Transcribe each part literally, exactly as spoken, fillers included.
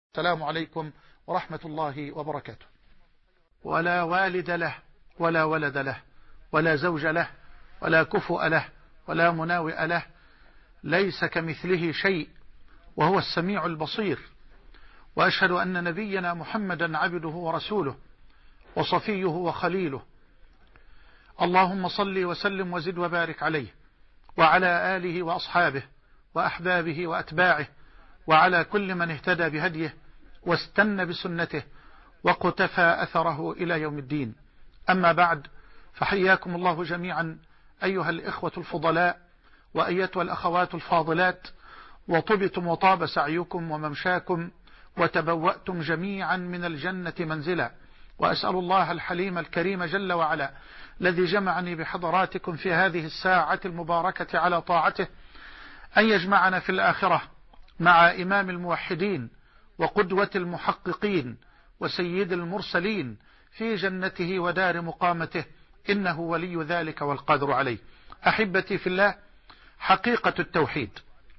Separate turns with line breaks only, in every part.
السلام عليكم ورحمة الله وبركاته. ولا والد له ولا ولد له ولا زوج له ولا كفؤ له ولا مناوئ له، ليس كمثله شيء وهو السميع البصير. وأشهد أن نبينا محمدا عبده ورسوله وصفيه وخليله، اللهم صل وسلم وزد وبارك عليه وعلى آله وأصحابه وأحبابه وأتباعه وعلى كل من اهتدى بهديه واستنى بسنته وقتفى أثره إلى يوم الدين. أما بعد، فحياكم الله جميعا أيها الإخوة الفضلاء وأيتها الأخوات الفاضلات، وطبتم وطاب سعيكم وممشاكم وتبوأتم جميعا من الجنة منزلا. وأسأل الله الحليم الكريم جل وعلا الذي جمعني بحضراتكم في هذه الساعة المباركة على طاعته أن يجمعنا في الآخرة مع إمام الموحدين وقدوة المحققين وسيد المرسلين في جنته ودار مقامته، إنه ولي ذلك والقادر عليه. أحبتي في الله، حقيقة التوحيد،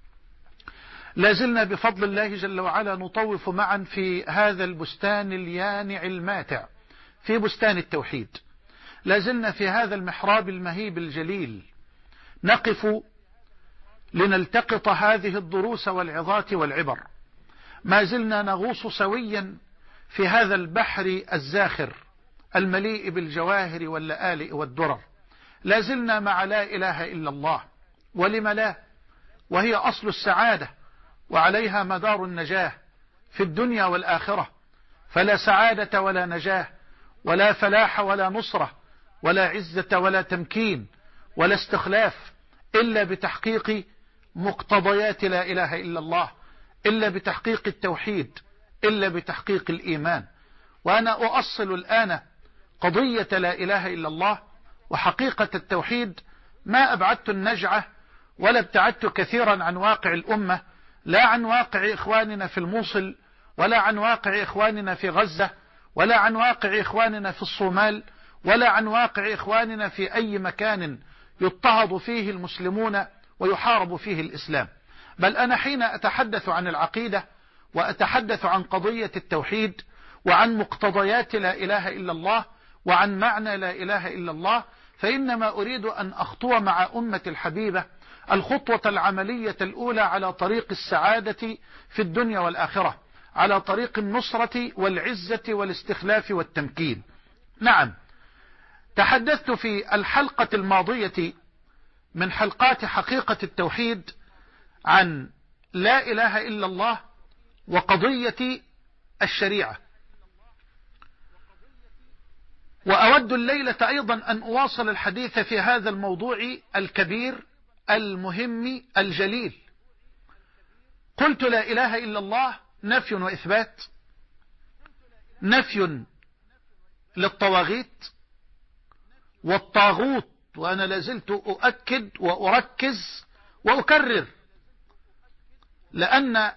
لازلنا بفضل الله جل وعلا نطوف معا في هذا البستان اليانع الماتع، في بستان التوحيد. لازلنا في هذا المحراب المهيب الجليل نقف لنلتقط هذه الدروس والعظات والعبر. ما زلنا نغوص سويا في هذا البحر الزاخر المليء بالجواهر واللآلئ والدرر. لازلنا مع لا إله إلا الله، ولم لا، وهي أصل السعادة وعليها مدار النجاة في الدنيا والآخرة. فلا سعادة ولا نجاة ولا فلاح ولا نصرة ولا عزة ولا تمكين ولا استخلاف إلا بتحقيق مقتضيات لا إله إلا الله، إلا بتحقيق التوحيد، إلا بتحقيق الإيمان. وأنا أؤصل الآن قضية لا إله إلا الله وحقيقة التوحيد. ما أبعدت النجعة ولا ابتعدت كثيرا عن واقع الأمة، لا عن واقع إخواننا في الموصل، ولا عن واقع إخواننا في غزة، ولا عن واقع إخواننا في الصومال، ولا عن واقع إخواننا في أي مكان يضطهد فيه المسلمون ويحارب فيه الإسلام. بل أنا حين أتحدث عن العقيدة وأتحدث عن قضية التوحيد وعن مقتضيات لا إله إلا الله وعن معنى لا إله إلا الله، فإنما أريد أن أخطو مع أمة الحبيبة الخطوة العملية الأولى على طريق السعادة في الدنيا والآخرة، على طريق النصرة والعزة والاستخلاف والتمكين. نعم، تحدثت في الحلقة الماضية من حلقات حقيقة التوحيد عن لا إله إلا الله وقضية الشريعة، وأود الليلة أيضا أن أواصل الحديث في هذا الموضوع الكبير المهم الجليل. قلت لا إله إلا الله نفي وإثبات، نفي للطواغيت والطاغوت، وأنا لازلت أؤكد وأركز وأكرر، لأن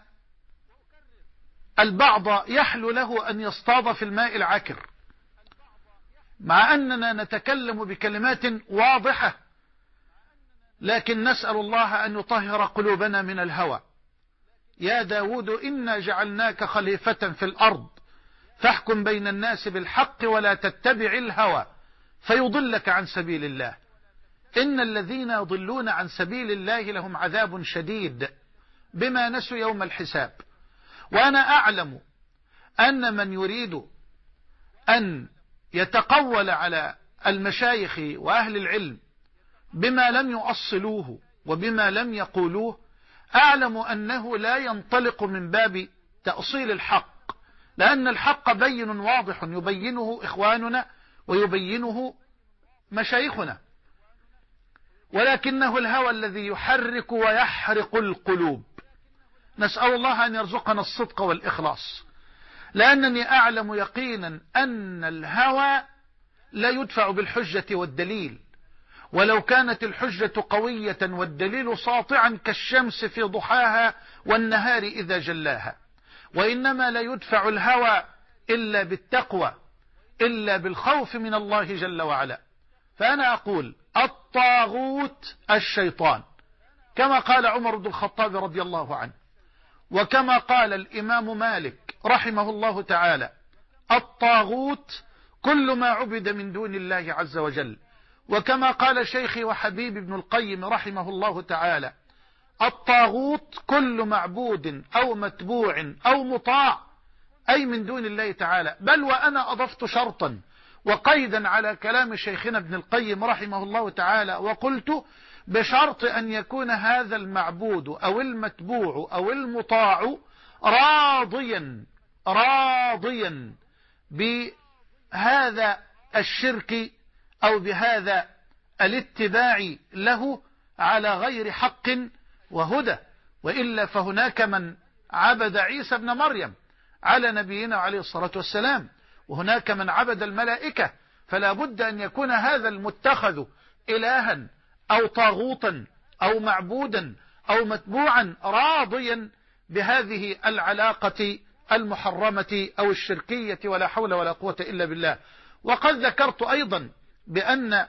البعض يحلو له أن يصطاد في الماء العكر، مع أننا نتكلم بكلمات واضحة، لكن نسأل الله أن يطهر قلوبنا من الهوى. يا داود إنا جعلناك خليفة في الأرض فاحكم بين الناس بالحق ولا تتبع الهوى فيضلك عن سبيل الله إن الذين يضلون عن سبيل الله لهم عذاب شديد بما نسوا يوم الحساب. وأنا أعلم أن من يريد أن يتقول على المشايخ وأهل العلم بما لم يؤصلوه وبما لم يقولوه، أعلم أنه لا ينطلق من باب تأصيل الحق، لأن الحق بين واضح يبينه إخواننا ويبينه مشايخنا، ولكنه الهوى الذي يحرك ويحرق القلوب. نسأل الله أن يرزقنا الصدق والإخلاص، لأنني أعلم يقينا أن الهوى لا يدفع بالحجة والدليل، ولو كانت الحجة قوية والدليل ساطعا كالشمس في ضحاها والنهار إذا جلاها. وإنما لا يدفع الهوى إلا بالتقوى، إلا بالخوف من الله جل وعلا. فأنا أقول الطاغوت الشيطان، كما قال عمر بن الخطاب رضي الله عنه، وكما قال الإمام مالك رحمه الله تعالى: الطاغوت كل ما عبد من دون الله عز وجل. وكما قال شيخي وحبيبي ابن القيم رحمه الله تعالى: الطاغوت كل معبود أو متبوع أو مطاع، أي من دون الله تعالى. بل وأنا أضفت شرطا وقيدا على كلام شيخنا ابن القيم رحمه الله تعالى، وقلت: بشرط أن يكون هذا المعبود أو المتبوع أو المطاع راضيا راضيا بهذا الشرك أو بهذا الاتباع له على غير حق وهدى. وإلا فهناك من عبد عيسى ابن مريم على نبينا عليه الصلاة والسلام، وهناك من عبد الملائكة، فلا بد أن يكون هذا المتخذ إلها أو طاغوتا أو معبودا أو متبوعا راضيا بهذه العلاقة المحرمة أو الشركية، ولا حول ولا قوة إلا بالله. وقد ذكرت أيضا بأن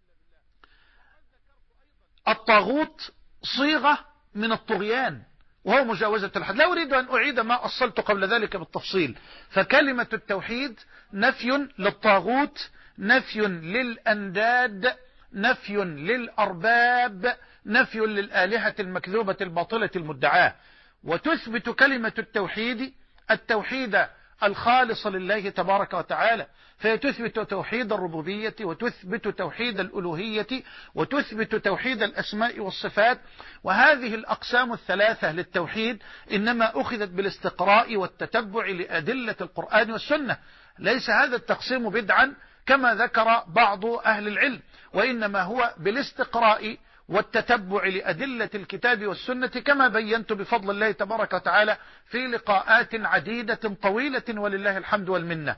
الطاغوت صيغة من الطغيان وهو مجاوزة الحد. لا أريد أن أعيد ما أصلت قبل ذلك بالتفصيل. فكلمة التوحيد نفي للطاغوت، نفي للأنداد، نفي للأرباب، نفي للآلهة المكذوبة الباطلة المدعاة. وتثبت كلمة التوحيد التوحيد الخالص لله تبارك وتعالى، فيتثبت توحيد الربوبية، وتثبت توحيد الألوهية، وتثبت توحيد الأسماء والصفات. وهذه الأقسام الثلاثة للتوحيد إنما أخذت بالاستقراء والتتبع لأدلة القرآن والسنة. ليس هذا التقسيم بدعا كما ذكر بعض أهل العلم، وإنما هو بالاستقراء والتتبع لأدلة الكتاب والسنة، كما بينت بفضل الله تبارك وتعالى في لقاءات عديدة طويلة ولله الحمد والمنة.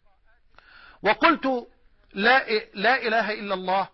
وقلت: لا, لا إله إلا الله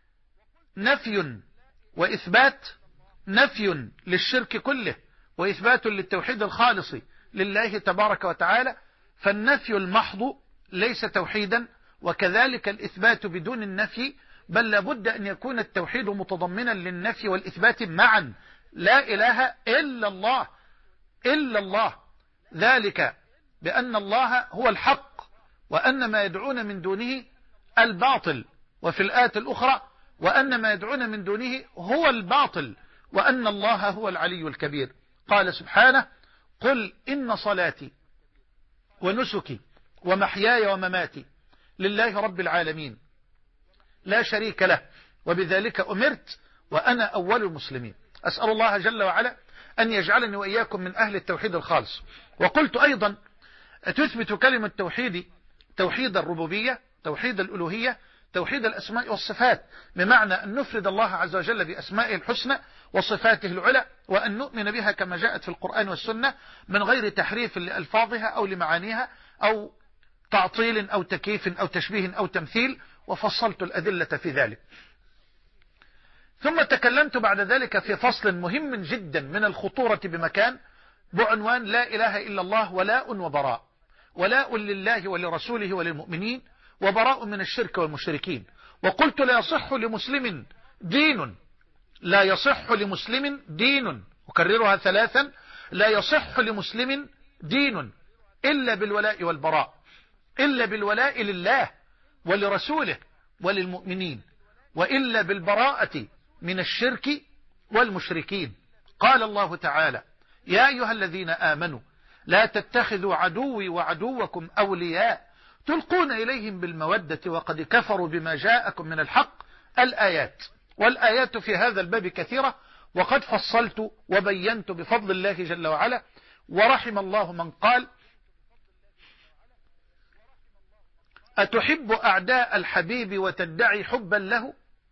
نفي وإثبات، نفي للشرك كله وإثبات للتوحيد الخالص لله تبارك وتعالى. فالنفي المحض ليس توحيدا، وكذلك الإثبات بدون النفي، بل لابد أن يكون التوحيد متضمنا للنفي والإثبات معا. لا إله إلا الله إلا الله، ذلك بأن الله هو الحق وأن ما يدعون من دونه الباطل، وفي الآية الأخرى: وأن ما يدعون من دونه هو الباطل وأن الله هو العلي الكبير. قال سبحانه: قل إن صلاتي ونسكي ومحياي ومماتي لله رب العالمين لا شريك له وبذلك أمرت وأنا أول المسلمين. أسأل الله جل وعلا أن يجعلني وإياكم من أهل التوحيد الخالص. وقلت أيضا: تثبت كلمة توحيد توحيد الربوبية، توحيد الألوهية، توحيد الأسماء والصفات، بمعنى أن نفرد الله عز وجل بأسمائه الحسنى وصفاته العلى، وأن نؤمن بها كما جاءت في القرآن والسنة من غير تحريف لألفاظها أو لمعانيها أو تعطيل أو تكييف أو تشبيه أو تمثيل، وفصلت الأدلة في ذلك. ثم تكلمت بعد ذلك في فصل مهم جدا من الخطورة بمكان، بعنوان: لا إله إلا الله ولاء وبراء. ولاء لله ولرسوله وللمؤمنين، وبراء من الشرك والمشركين. وقلت: لا يصح لمسلم دين، لا يصح لمسلم دين، أكررها ثلاثا: لا يصح لمسلم دين إلا بالولاء والبراء، إلا بالولاء لله ولرسوله وللمؤمنين، وإلا بالبراءة من الشرك والمشركين. قال الله تعالى: يا أيها الذين آمنوا لا تتخذوا عدوي وعدوكم أولياء تلقون إليهم بالمودة وقد كفروا بما جاءكم من الحق. الآيات. والآيات في هذا الباب كثيرة، وقد فصلت وبينت بفضل الله جل وعلا. ورحم الله من قال: أتحب أعداء الحبيب وتدعي حبا له؟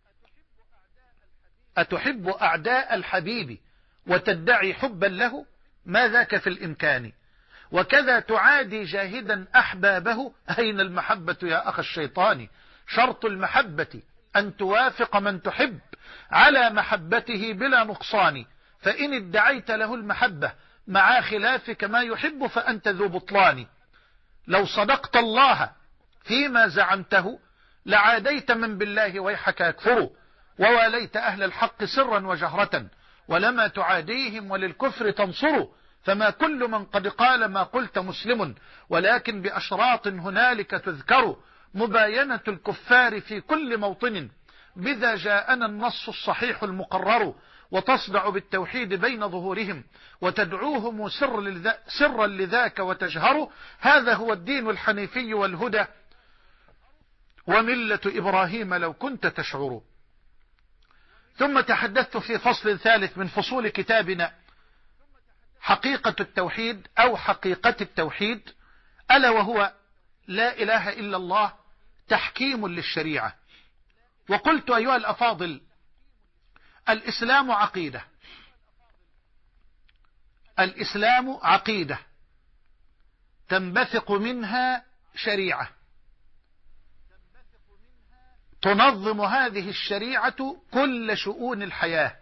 أتحب أعداء الحبيب وتدعي حبا له؟ ما ذاك في الإمكان. وكذا تعادي جاهدا أحبابه. أين المحبة يا أخ الشيطان؟ شرط المحبة أن توافق من تحب على محبته بلا نقصان، فإن ادعيت له المحبة مع خلافك ما يحب فأنت ذو بطلان. لو صدقت الله فيما زعمته لعاديت من بالله ويحك يكفر، وواليت أهل الحق سرا وجهرة، ولما تعاديهم وللكفر تنصر، فما كل من قد قال ما قلت مسلم، ولكن بأشراط هنالك تذكر مباينة الكفار في كل موطن، بذا جاءنا النص الصحيح المقرر، وتصدع بالتوحيد بين ظهورهم وتدعوهم سر لذا سرا لذاك وتجهر، هذا هو الدين الحنيفي والهدى وملة إبراهيم لو كنت تشعر. ثم تحدثت في فصل ثالث من فصول كتابنا حقيقة التوحيد أو حقيقة التوحيد، ألا وهو لا إله إلا الله تحكيم للشريعة. وقلت أيها الأفاضل الإسلام عقيدة، الإسلام عقيدة تنبثق منها شريعة، تنظم هذه الشريعة كل شؤون الحياة،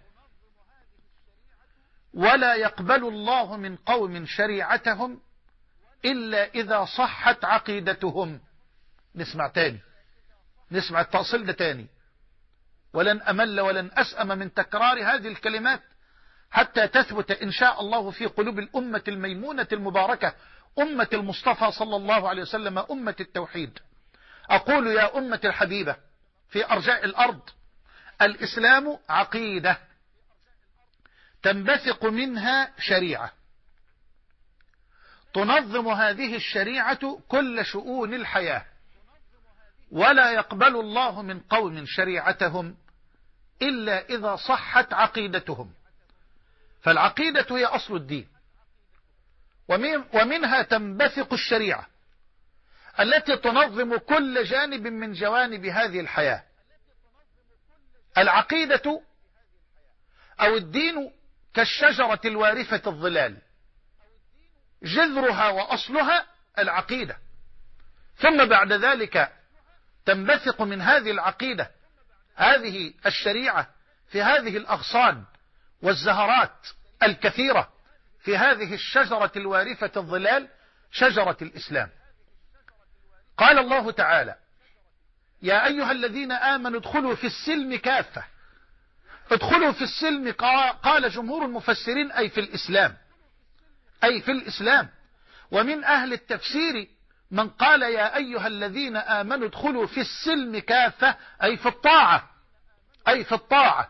ولا يقبل الله من قوم شريعتهم إلا إذا صحت عقيدتهم. نسمع تاني، نسمع التأصيل ده تاني، ولن أمل ولن أسأم من تكرار هذه الكلمات حتى تثبت إن شاء الله في قلوب الأمة الميمونة المباركة، أمة المصطفى صلى الله عليه وسلم، أمة التوحيد. أقول يا أمة الحبيبة في أرجاء الأرض، الإسلام عقيدة تنبثق منها شريعة، تنظم هذه الشريعة كل شؤون الحياة، ولا يقبل الله من قوم شريعتهم إلا إذا صحت عقيدتهم. فالعقيدة هي أصل الدين، ومنها تنبثق الشريعة التي تنظم كل جانب من جوانب هذه الحياة. العقيدة أو الدين كالشجرة الوارفة الظلال، جذرها وأصلها العقيدة، ثم بعد ذلك تنبثق من هذه العقيدة هذه الشريعة في هذه الأغصان والزهرات الكثيرة في هذه الشجرة الوارفة الظلال، شجرة الإسلام. قال الله تعالى: يا أيها الذين آمنوا ادخلوا في السلم كافة. ادخلوا في السلم قال جمهور المفسرين أي في الإسلام، أي في الإسلام. ومن أهل التفسير من قال يا أيها الذين آمنوا ادخلوا في السلم كافة أي في الطاعة، أي في الطاعة.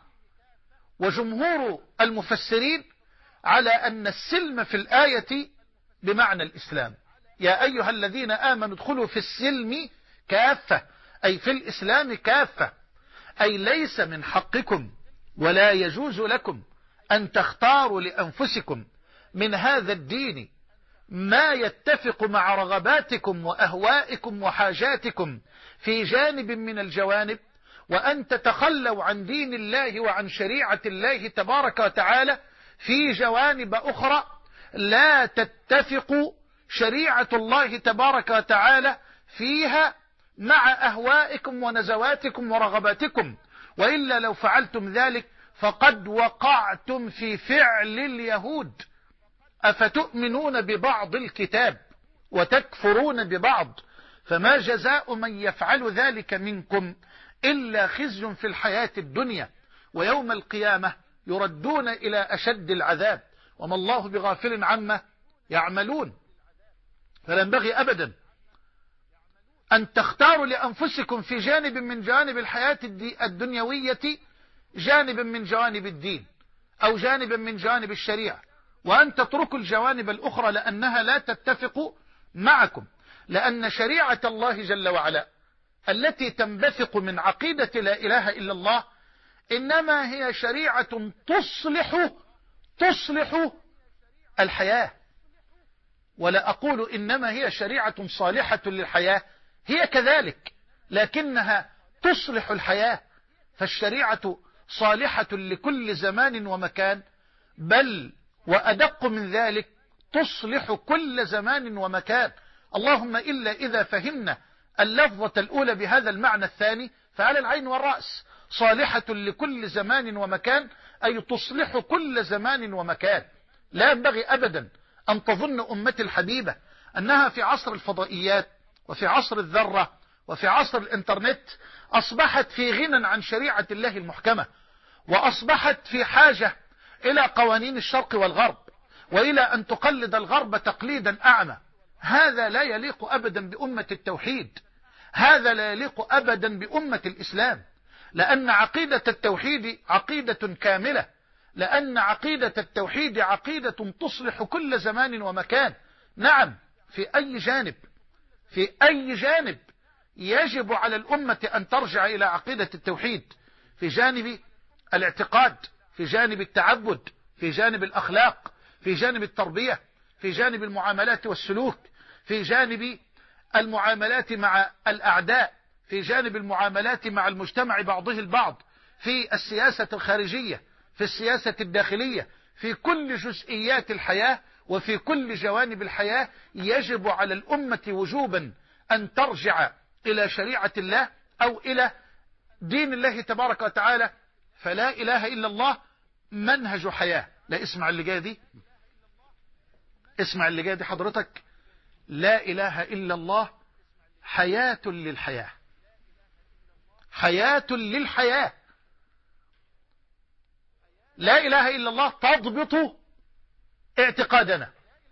وجمهور المفسرين على أن السلم في الآية بمعنى الإسلام. يا أيها الذين آمنوا ادخلوا في السلم كافة أي في الإسلام كافة، أي ليس من حقكم ولا يجوز لكم أن تختاروا لأنفسكم من هذا الدين ما يتفق مع رغباتكم وأهوائكم وحاجاتكم في جانب من الجوانب، وأن تتخلوا عن دين الله وعن شريعة الله تبارك وتعالى في جوانب أخرى لا تتفق شريعة الله تبارك وتعالى فيها مع أهوائكم ونزواتكم ورغباتكم. وإلا لو فعلتم ذلك فقد وقعتم في فعل اليهود: أفتؤمنون ببعض الكتاب وتكفرون ببعض، فما جزاء من يفعل ذلك منكم إلا خزي في الحياة الدنيا، ويوم القيامة يردون إلى أشد العذاب، وما الله بغافل عما يعملون. فلا ينبغي أبدا أن تختاروا لأنفسكم في جانب من جوانب الحياة الدنيوية جانب من جوانب الدين أو جانب من جوانب الشريعة، وأن تتركوا الجوانب الأخرى لأنها لا تتفق معكم. لأن شريعة الله جل وعلا التي تنبثق من عقيدة لا إله إلا الله إنما هي شريعة تصلح تصلح الحياة. ولا أقول إنما هي شريعة صالحة للحياة، هي كذلك، لكنها تصلح الحياة. فالشريعة صالحة لكل زمان ومكان، بل وأدق من ذلك تصلح كل زمان ومكان. اللهم إلا إذا فهمنا اللفظة الأولى بهذا المعنى الثاني فعلى العين والرأس. صالحة لكل زمان ومكان أي تصلح كل زمان ومكان. لا ينبغي أبدا أن تظن أمتي الحبيبة أنها في عصر الفضائيات وفي عصر الذرة وفي عصر الإنترنت أصبحت في غنى عن شريعة الله المحكمة، وأصبحت في حاجة إلى قوانين الشرق والغرب، وإلى أن تقلد الغرب تقليدا أعمى. هذا لا يليق أبدا بأمة التوحيد، هذا لا يليق أبدا بأمة الإسلام، لأن عقيدة التوحيد عقيدة كاملة، لأن عقيدة التوحيد عقيدة تصلح كل زمان ومكان. نعم، في أي جانب في أي جانب يجب على الأمة أن ترجع إلى عقيدة التوحيد، في جانب الاعتقاد، في جانب التعبد، في جانب الأخلاق، في جانب التربية، في جانب المعاملات والسلوك، في جانب المعاملات مع الأعداء، في جانب المعاملات مع المجتمع بعضه البعض، في السياسة الخارجية، في السياسة الداخلية، في كل جزئيات الحياة وفي كل جوانب الحياة يجب على الأمة وجوبا أن ترجع إلى شريعة الله أو إلى دين الله تبارك وتعالى. فلا إله إلا الله منهج حياة. لا، اسمع اللي جاي دي، اسمع اللي جاي دي حضرتك. لا إله إلا الله حياة للحياة، حياة للحياة. لا إله إلا الله تضبط اعتقادنا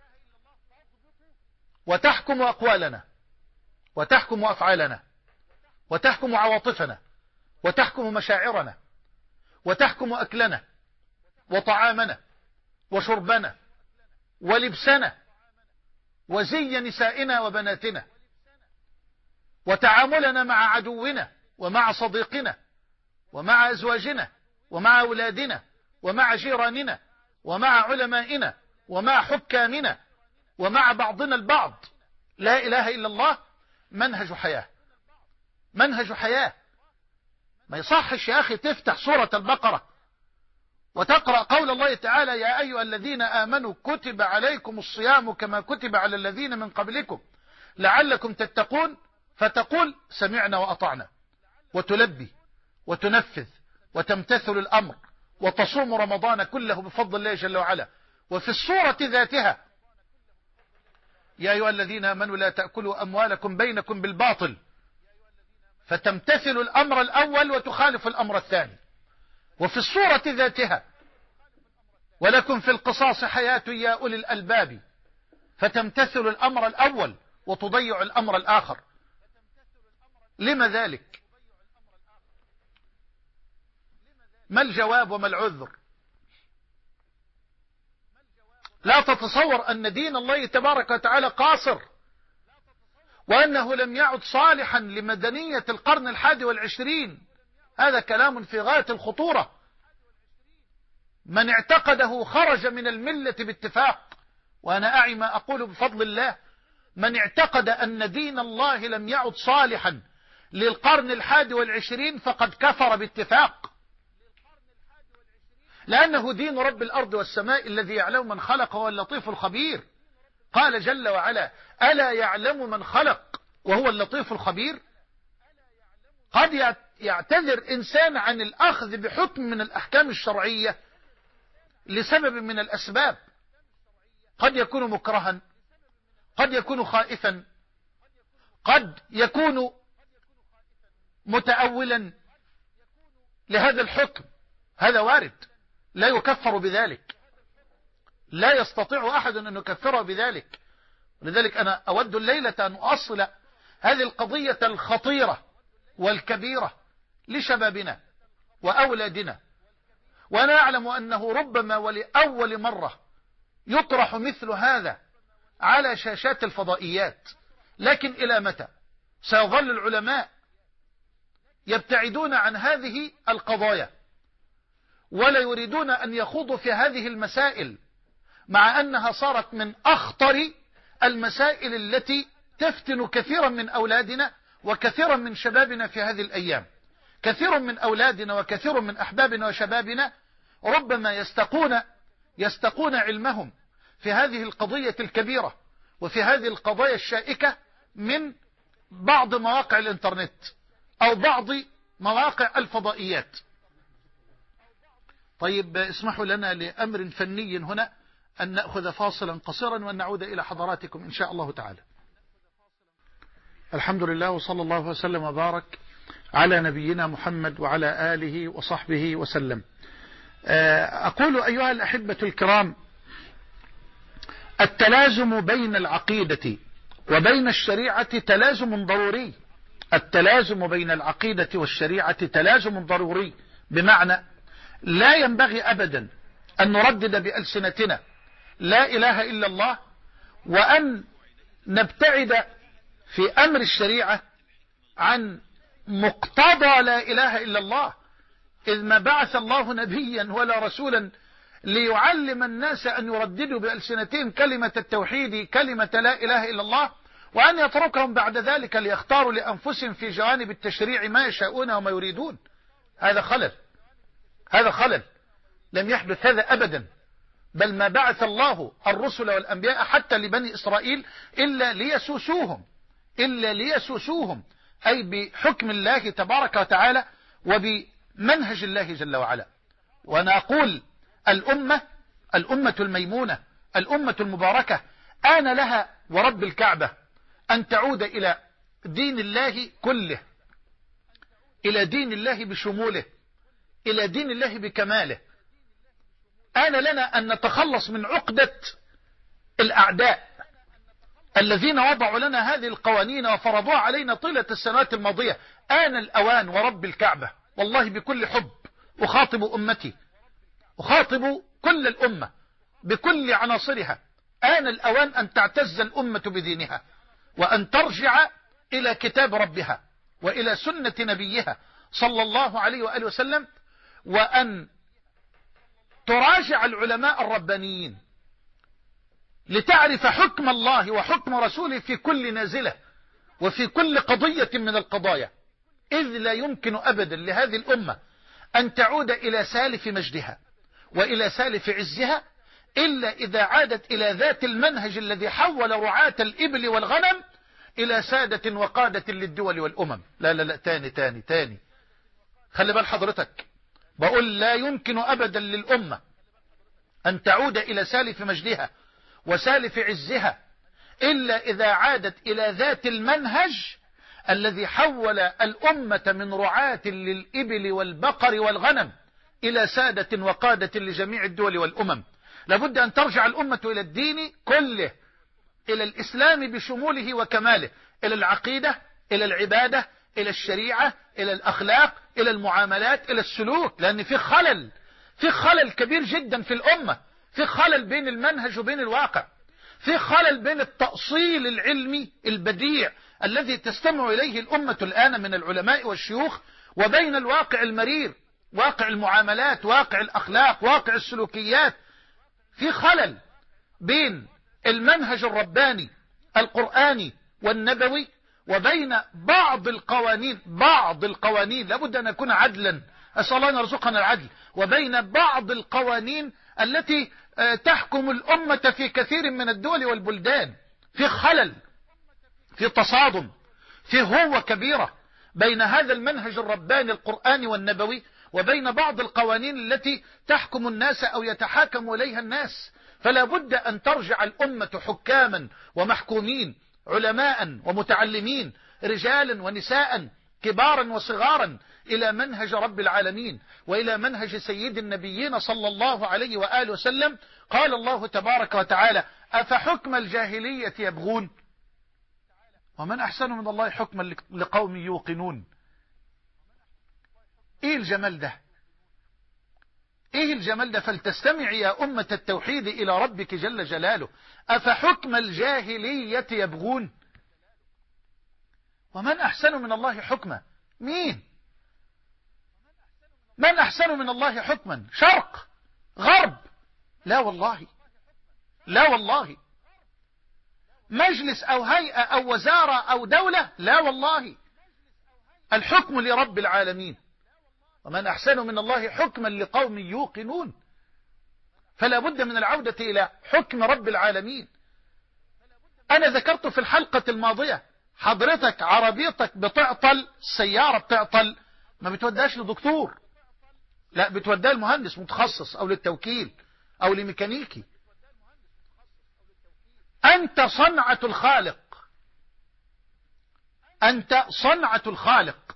وتحكم أقوالنا وتحكم أفعالنا وتحكم عواطفنا وتحكم مشاعرنا وتحكم أكلنا وطعامنا وشربنا ولبسنا وزي نسائنا وبناتنا وتعاملنا مع عدونا ومع صديقنا ومع أزواجنا ومع أولادنا ومع جيراننا ومع علمائنا ومع حكامنا ومع بعضنا البعض. لا إله إلا الله منهج حياة، منهج حياة. ما يصحش يا أخي تفتح سورة البقرة وتقرأ قول الله تعالى: يا أيها الذين آمنوا كتب عليكم الصيام كما كتب على الذين من قبلكم لعلكم تتقون، فتقول سمعنا وأطعنا، وتلبي وتنفذ وتمتثل الأمر وتصوم رمضان كله بفضل الله جل وعلا. وفي السورة ذاتها: يا أيها الذين آمنوا لا تأكلوا أموالكم بينكم بالباطل، فتمتثل الأمر الأول وتخالف الأمر الثاني. وفي السورة ذاتها: ولكم في القصاص حياة يا أولي الألباب، فتمتثل الأمر الأول وتضيع الأمر الآخر. لما ذلك؟ ما الجواب وما العذر؟ لا تتصور أن دين الله تبارك وتعالى قاصر، وأنه لم يعد صالحا لمدنية القرن الحادي والعشرين. هذا كلام في غاية الخطورة. من اعتقده خرج من الملة باتفاق، وأنا أعي ما أقول بفضل الله. من اعتقد أن دين الله لم يعد صالحا للقرن الحادي والعشرين فقد كفر باتفاق، لأنه دين رب الأرض والسماء الذي يعلم من خلق وهو اللطيف الخبير. قال جل وعلا: ألا يعلم من خلق وهو اللطيف الخبير. قد يعتذر إنسان عن الأخذ بحكم من الأحكام الشرعية لسبب من الأسباب، قد يكون مكرها، قد يكون خائفا، قد يكون متأولا لهذا الحكم. هذا وارد، لا يكفر بذلك، لا يستطيع أحد أن يكفره بذلك. ولذلك أنا أود الليلة أن أصل هذه القضية الخطيرة والكبيرة لشبابنا وأولادنا. وأنا أعلم أنه ربما ولأول مرة يطرح مثل هذا على شاشات الفضائيات، لكن إلى متى سيظل العلماء يبتعدون عن هذه القضايا ولا يريدون أن يخوضوا في هذه المسائل، مع أنها صارت من أخطر المسائل التي تفتن كثيرا من أولادنا وكثيرا من شبابنا في هذه الأيام. كثير من أولادنا وكثير من أحبابنا وشبابنا ربما يستقون يستقون علمهم في هذه القضية الكبيرة وفي هذه القضايا الشائكة من بعض مواقع الإنترنت أو بعض مواقع الفضائيات. طيب، اسمحوا لنا لأمر فني هنا أن نأخذ فاصلا قصيرا ونعود إلى حضراتكم إن شاء الله تعالى. الحمد لله، وصلى الله وسلم وبارك على نبينا محمد وعلى آله وصحبه وسلم. أقول أيها الأحبة الكرام، التلازم بين العقيدة وبين الشريعة تلازم ضروري. التلازم بين العقيدة والشريعة تلازم ضروري، بمعنى لا ينبغي أبدا أن نردد بألسنتنا لا إله إلا الله وأن نبتعد في أمر الشريعة عن مقتضى لا إله إلا الله، إذ ما بعث الله نبيا ولا رسولا ليعلم الناس أن يرددوا بألسنتهم كلمة التوحيد كلمة لا إله إلا الله، وأن يتركهم بعد ذلك ليختاروا لأنفسهم في جوانب التشريع ما يشاءون وما يريدون. هذا خلل، هذا خلل لم يحدث هذا أبدا، بل ما بعث الله الرسل والأنبياء حتى لبني إسرائيل إلا ليسوسوهم إلا ليسوسوهم أي بحكم الله تبارك وتعالى وبمنهج الله جل وعلا. وأنا أقول الأمة الأمة الميمونة الأمة المباركة آن لها ورب الكعبة أن تعود إلى دين الله كله، إلى دين الله بشموله، إلى دين الله بكماله. آن لنا أن نتخلص من عقدة الأعداء الذين وضعوا لنا هذه القوانين وفرضوها علينا طيلة السنوات الماضية. آن الأوان ورب الكعبة، والله بكل حب أخاطب أمتي، أخاطب كل الأمة بكل عناصرها، آن الأوان أن تعتز الأمة بدينها وأن ترجع إلى كتاب ربها وإلى سنة نبيها صلى الله عليه وآله وسلم، وأن تراجع العلماء الربانيين لتعرف حكم الله وحكم رسوله في كل نازلة وفي كل قضية من القضايا، إذ لا يمكن أبدا لهذه الأمة أن تعود إلى سالف مجدها وإلى سالف عزها إلا إذا عادت إلى ذات المنهج الذي حول رعاة الإبل والغنم إلى سادة وقادة للدول والأمم. لا لا لا تاني تاني تاني خلي بال حضرتك، بقول لا يمكن أبدا للأمة أن تعود إلى سالف مجدها وسالف عزها إلا إذا عادت إلى ذات المنهج الذي حول الأمة من رعاة للإبل والبقر والغنم إلى سادة وقادة لجميع الدول والأمم. لابد أن ترجع الأمة إلى الدين كله، إلى الإسلام بشموله وكماله، إلى العقيدة، إلى العبادة، إلى الشريعة، إلى الأخلاق، إلى المعاملات، إلى السلوك، لأن في خلل في خلل كبير جدا في الأمة، في خلل بين المنهج وبين الواقع، في خلل بين التأصيل العلمي البديع الذي تستمع إليه الأمة الآن من العلماء والشيوخ وبين الواقع المرير، واقع المعاملات، واقع الأخلاق، واقع السلوكيات. في خلل بين المنهج الرباني القرآني والنبوي وبين بعض القوانين بعض القوانين لابد أن يكون عدلا، أسأل الله أن يرزقنا العدل، وبين بعض القوانين التي تحكم الأمة في كثير من الدول والبلدان. في خلل، في تصادم، في هوة كبيرة بين هذا المنهج الرباني القرآني والنبوي وبين بعض القوانين التي تحكم الناس أو يتحاكم إليها الناس. فلا بد أن ترجع الأمة حكاما ومحكومين، علماء ومتعلمين، رجالا ونساء، كبارا وصغارا، إلى منهج رب العالمين وإلى منهج سيد النبيين صلى الله عليه وآله وسلم. قال الله تبارك وتعالى: أفحكم الجاهلية يبغون ومن أحسن من الله حكما لقوم يوقنون. إيه الجمال ده؟ إيه الجمال ده؟ فلتستمع يا أمة التوحيد إلى ربك جل جلاله. أفحكم الجاهلية يبغون ومن أحسن من الله حكما. مين؟ من أحسن من الله حكما؟ شرق؟ غرب؟ لا والله، لا والله. مجلس أو هيئة أو وزارة أو دولة؟ لا والله. الحكم لرب العالمين، ومن أحسن من الله حكما لقوم يوقنون. فلا بد من العودة إلى حكم رب العالمين. أنا ذكرت في الحلقة الماضية، حضرتك عربيتك بتعطل، السيارة بتعطل، ما بتوداش لدكتور، لا بتوداها المهندس متخصص أو للتوكيل أو لميكانيكي. أنت صنعة الخالق، أنت صنعة الخالق.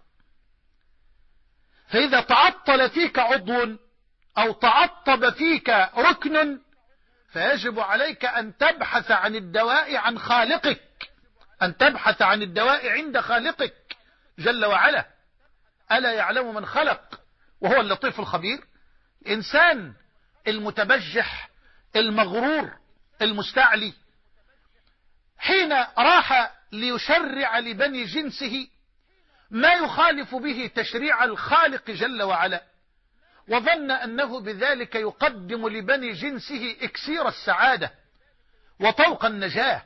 فإذا تعطل فيك عضو أو تعطب فيك ركن فيجب عليك أن تبحث عن الدواء عن خالقك، أن تبحث عن الدواء عند خالقك جل وعلا. ألا يعلم من خلق وهو اللطيف الخبير؟ الإنسان المتبجح المغرور المستعلي حين راح ليشرع لبني جنسه ما يخالف به تشريع الخالق جل وعلا، وظن أنه بذلك يقدم لبني جنسه إكسير السعادة وطوق النجاة،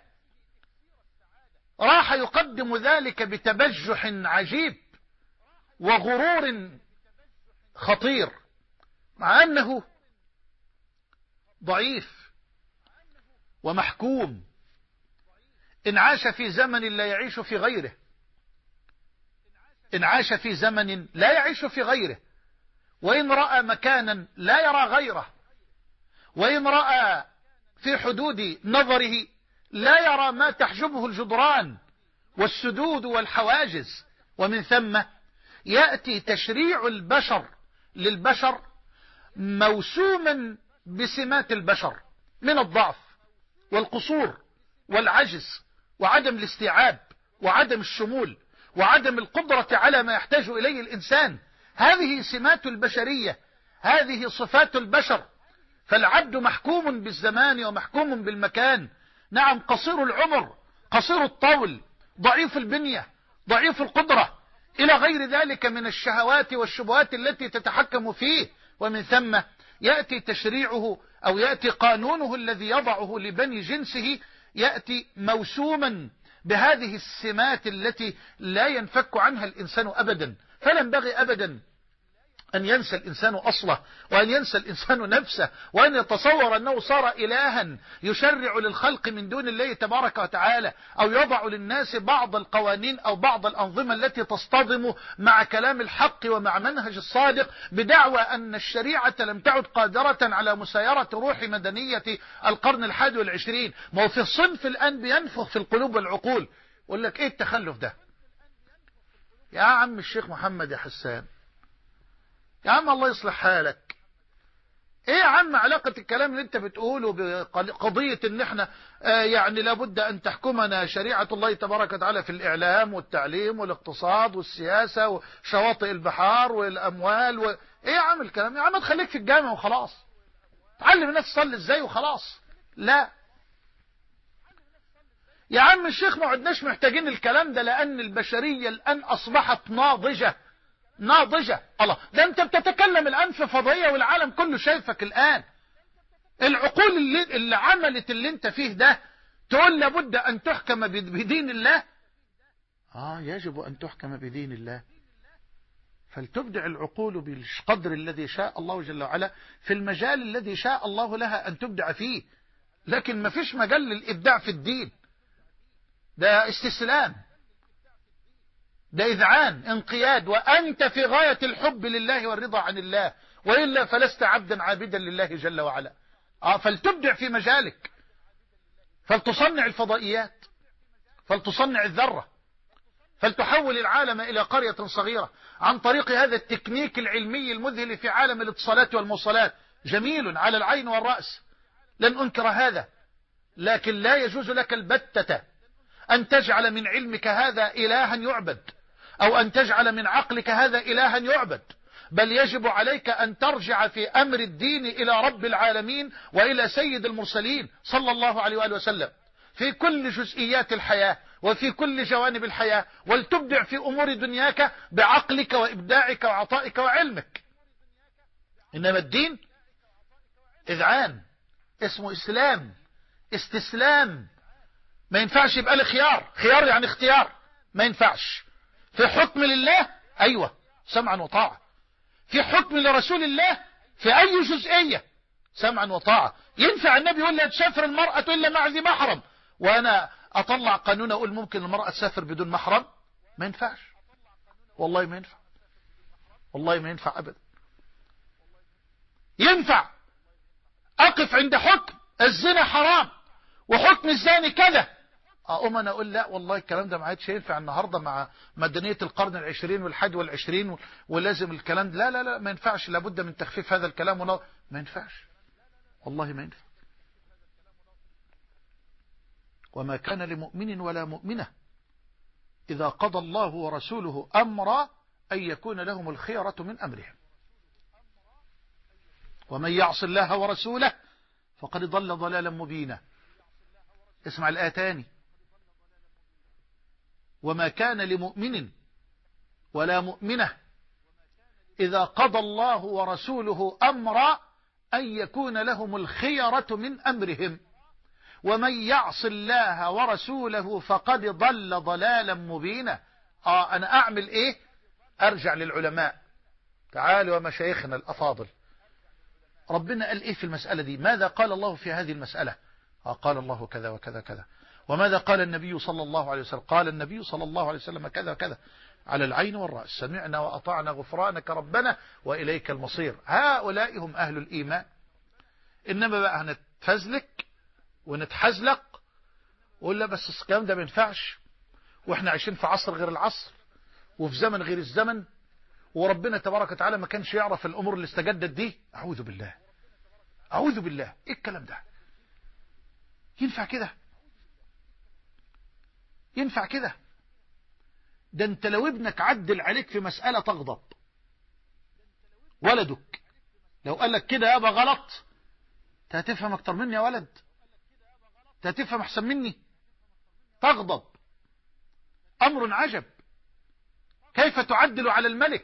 راح يقدم ذلك بتبجح عجيب وغرور خطير، مع أنه ضعيف ومحكوم إن عاش في زمن لا يعيش في غيره، إن عاش في زمن لا يعيش في غيره، وإن رأى مكانا لا يرى غيره، وإن رأى في حدود نظره لا يرى ما تحجبه الجدران والسدود والحواجز. ومن ثم يأتي تشريع البشر للبشر موسوما بسمات البشر من الضعف والقصور والعجز وعدم الاستيعاب وعدم الشمول وعدم القدرة على ما يحتاج إليه الإنسان. هذه سمات البشرية، هذه صفات البشر. فالعبد محكوم بالزمان ومحكوم بالمكان، نعم، قصير العمر، قصير الطول، ضعيف البنية، ضعيف القدرة، إلى غير ذلك من الشهوات والشبهات التي تتحكم فيه. ومن ثم يأتي تشريعه أو يأتي قانونه الذي يضعه لبني جنسه، يأتي موسوما بهذه السمات التي لا ينفك عنها الإنسان أبدا. فلا ينبغي أبدا أن ينسى الإنسان أصله، وأن ينسى الإنسان نفسه، وأن يتصور أنه صار إلها يشرع للخلق من دون الله تبارك وتعالى، أو يضع للناس بعض القوانين أو بعض الأنظمة التي تصطدم مع كلام الحق ومع منهج الصادق، بدعوى أن الشريعة لم تعد قادرة على مسايرة روح مدنية القرن الحادي والعشرين. ما هو في الصنف الآن بينفخ في القلوب والعقول. يقول لك إيه التخلف ده يا عم الشيخ محمد يا حسان؟ يا عم الله يصلح حالك. ايه يا عم علاقة الكلام اللي انت بتقوله بقضية ان احنا آه يعني لابد ان تحكمنا شريعة الله تبارك وتعالى في الاعلام والتعليم والاقتصاد والسياسة وشواطئ البحار والاموال و... ايه يا عم الكلام؟ يا عم تخليك في الجامع وخلاص، تعلم الناس تصلي ازاي وخلاص. لا يا عم الشيخ، ما عدناش محتاجين الكلام ده، لان البشرية الان اصبحت ناضجة ناضجة. الله، ده انت بتتكلم الآن في فضائية والعالم كله شايفك الآن. العقول اللي, اللي عملت اللي انت فيه ده تقول لابد أن تحكم بدين الله. آه يجب أن تحكم بدين الله، فلتبدع العقول بالقدر الذي شاء الله جل وعلا في المجال الذي شاء الله لها أن تبدع فيه. لكن ما فيش مجال للإبداع في الدين، ده استسلام، ده إذعان، انقياد، وأنت في غاية الحب لله والرضا عن الله، وإلا فلست عبدا عابدا لله جل وعلا. آه فلتبدع في مجالك، فلتصنع الفضائيات، فلتصنع الذرة، فلتحول العالم إلى قرية صغيرة عن طريق هذا التكنيك العلمي المذهل في عالم الاتصالات والموصلات. جميل على العين والرأس، لن أنكر هذا، لكن لا يجوز لك البتة أن تجعل من علمك هذا إلها يعبد، أو أن تجعل من عقلك هذا إلها يعبد، بل يجب عليك أن ترجع في أمر الدين إلى رب العالمين وإلى سيد المرسلين صلى الله عليه وآله وسلم في كل جزئيات الحياة وفي كل جوانب الحياة، ولتبدع في أمور دنياك بعقلك وإبداعك وعطائك وعلمك. إنما الدين إذعان، اسمه إسلام، استسلام. ما ينفعش يبقى لي خيار، خيار يعني اختيار، ما ينفعش. في حكم لله أيوة سمعا وطاعة، في حكم لرسول الله في أي جزئية سمعا وطاعة. ينفع النبي يقول لا تسافر المرأة إلا مع ذي محرم، وأنا أطلع قانون أقول ممكن المرأة تسافر بدون محرم؟ ما ينفعش، والله ما ينفع، والله ما ينفع أبدا. ينفع أقف عند حكم الزنا حرام وحكم الزاني كذا، أقوم أنا أقول لا والله الكلام ده ما عادش ينفع النهاردة مع مدنية القرن العشرين والحادي والعشرين ولازم الكلام ده. لا لا لا ما ينفعش، لابد من تخفيف هذا الكلام. ولا ما ينفعش، والله ما ينفع. وما كان لمؤمن ولا مؤمنة إذا قضى الله ورسوله أمرا أن يكون لهم الخيرة من أمرهم ومن يعص الله ورسوله فقد ضل ضلالا مبينا. اسمع الآية تاني. وما كان لمؤمن ولا مؤمنة إذا قضى الله ورسوله أمرا أن يكون لهم الخيرة من أمرهم ومن يعص الله ورسوله فقد ضل ضلالا مبينا. آه أنا أعمل إيه؟ أرجع للعلماء، تعالوا ومشايخنا الأفاضل، ربنا قال إيه في المسألة دي؟ ماذا قال الله في هذه المسألة؟ آه قال الله كذا وكذا كذا. وماذا قال النبي صلى الله عليه وسلم؟ قال النبي صلى الله عليه وسلم كذا وكذا، على العين والرأس، سمعنا وأطعنا غفرانك ربنا وإليك المصير. هؤلاء هم أهل الإيمان. إنما بقى هنتفزلك ونتحزلق ولا بس الكلام ده ما ينفعش، واحنا عايشين في عصر غير العصر وفي زمن غير الزمن، وربنا تبارك وتعالى ما كانش يعرف الأمور اللي استجدت دي. أعوذ بالله، أعوذ بالله، إيه الكلام ده؟ ينفع كده؟ ينفع كده؟ ده انت لو ابنك عدل عليك في مسألة تغضب، ولدك لو قال لك كده يابا غلط، انت هتفهم اكتر مني يا ولد، انت هتفهم احسن مني، تغضب. امر عجب، كيف تعدل على الملك؟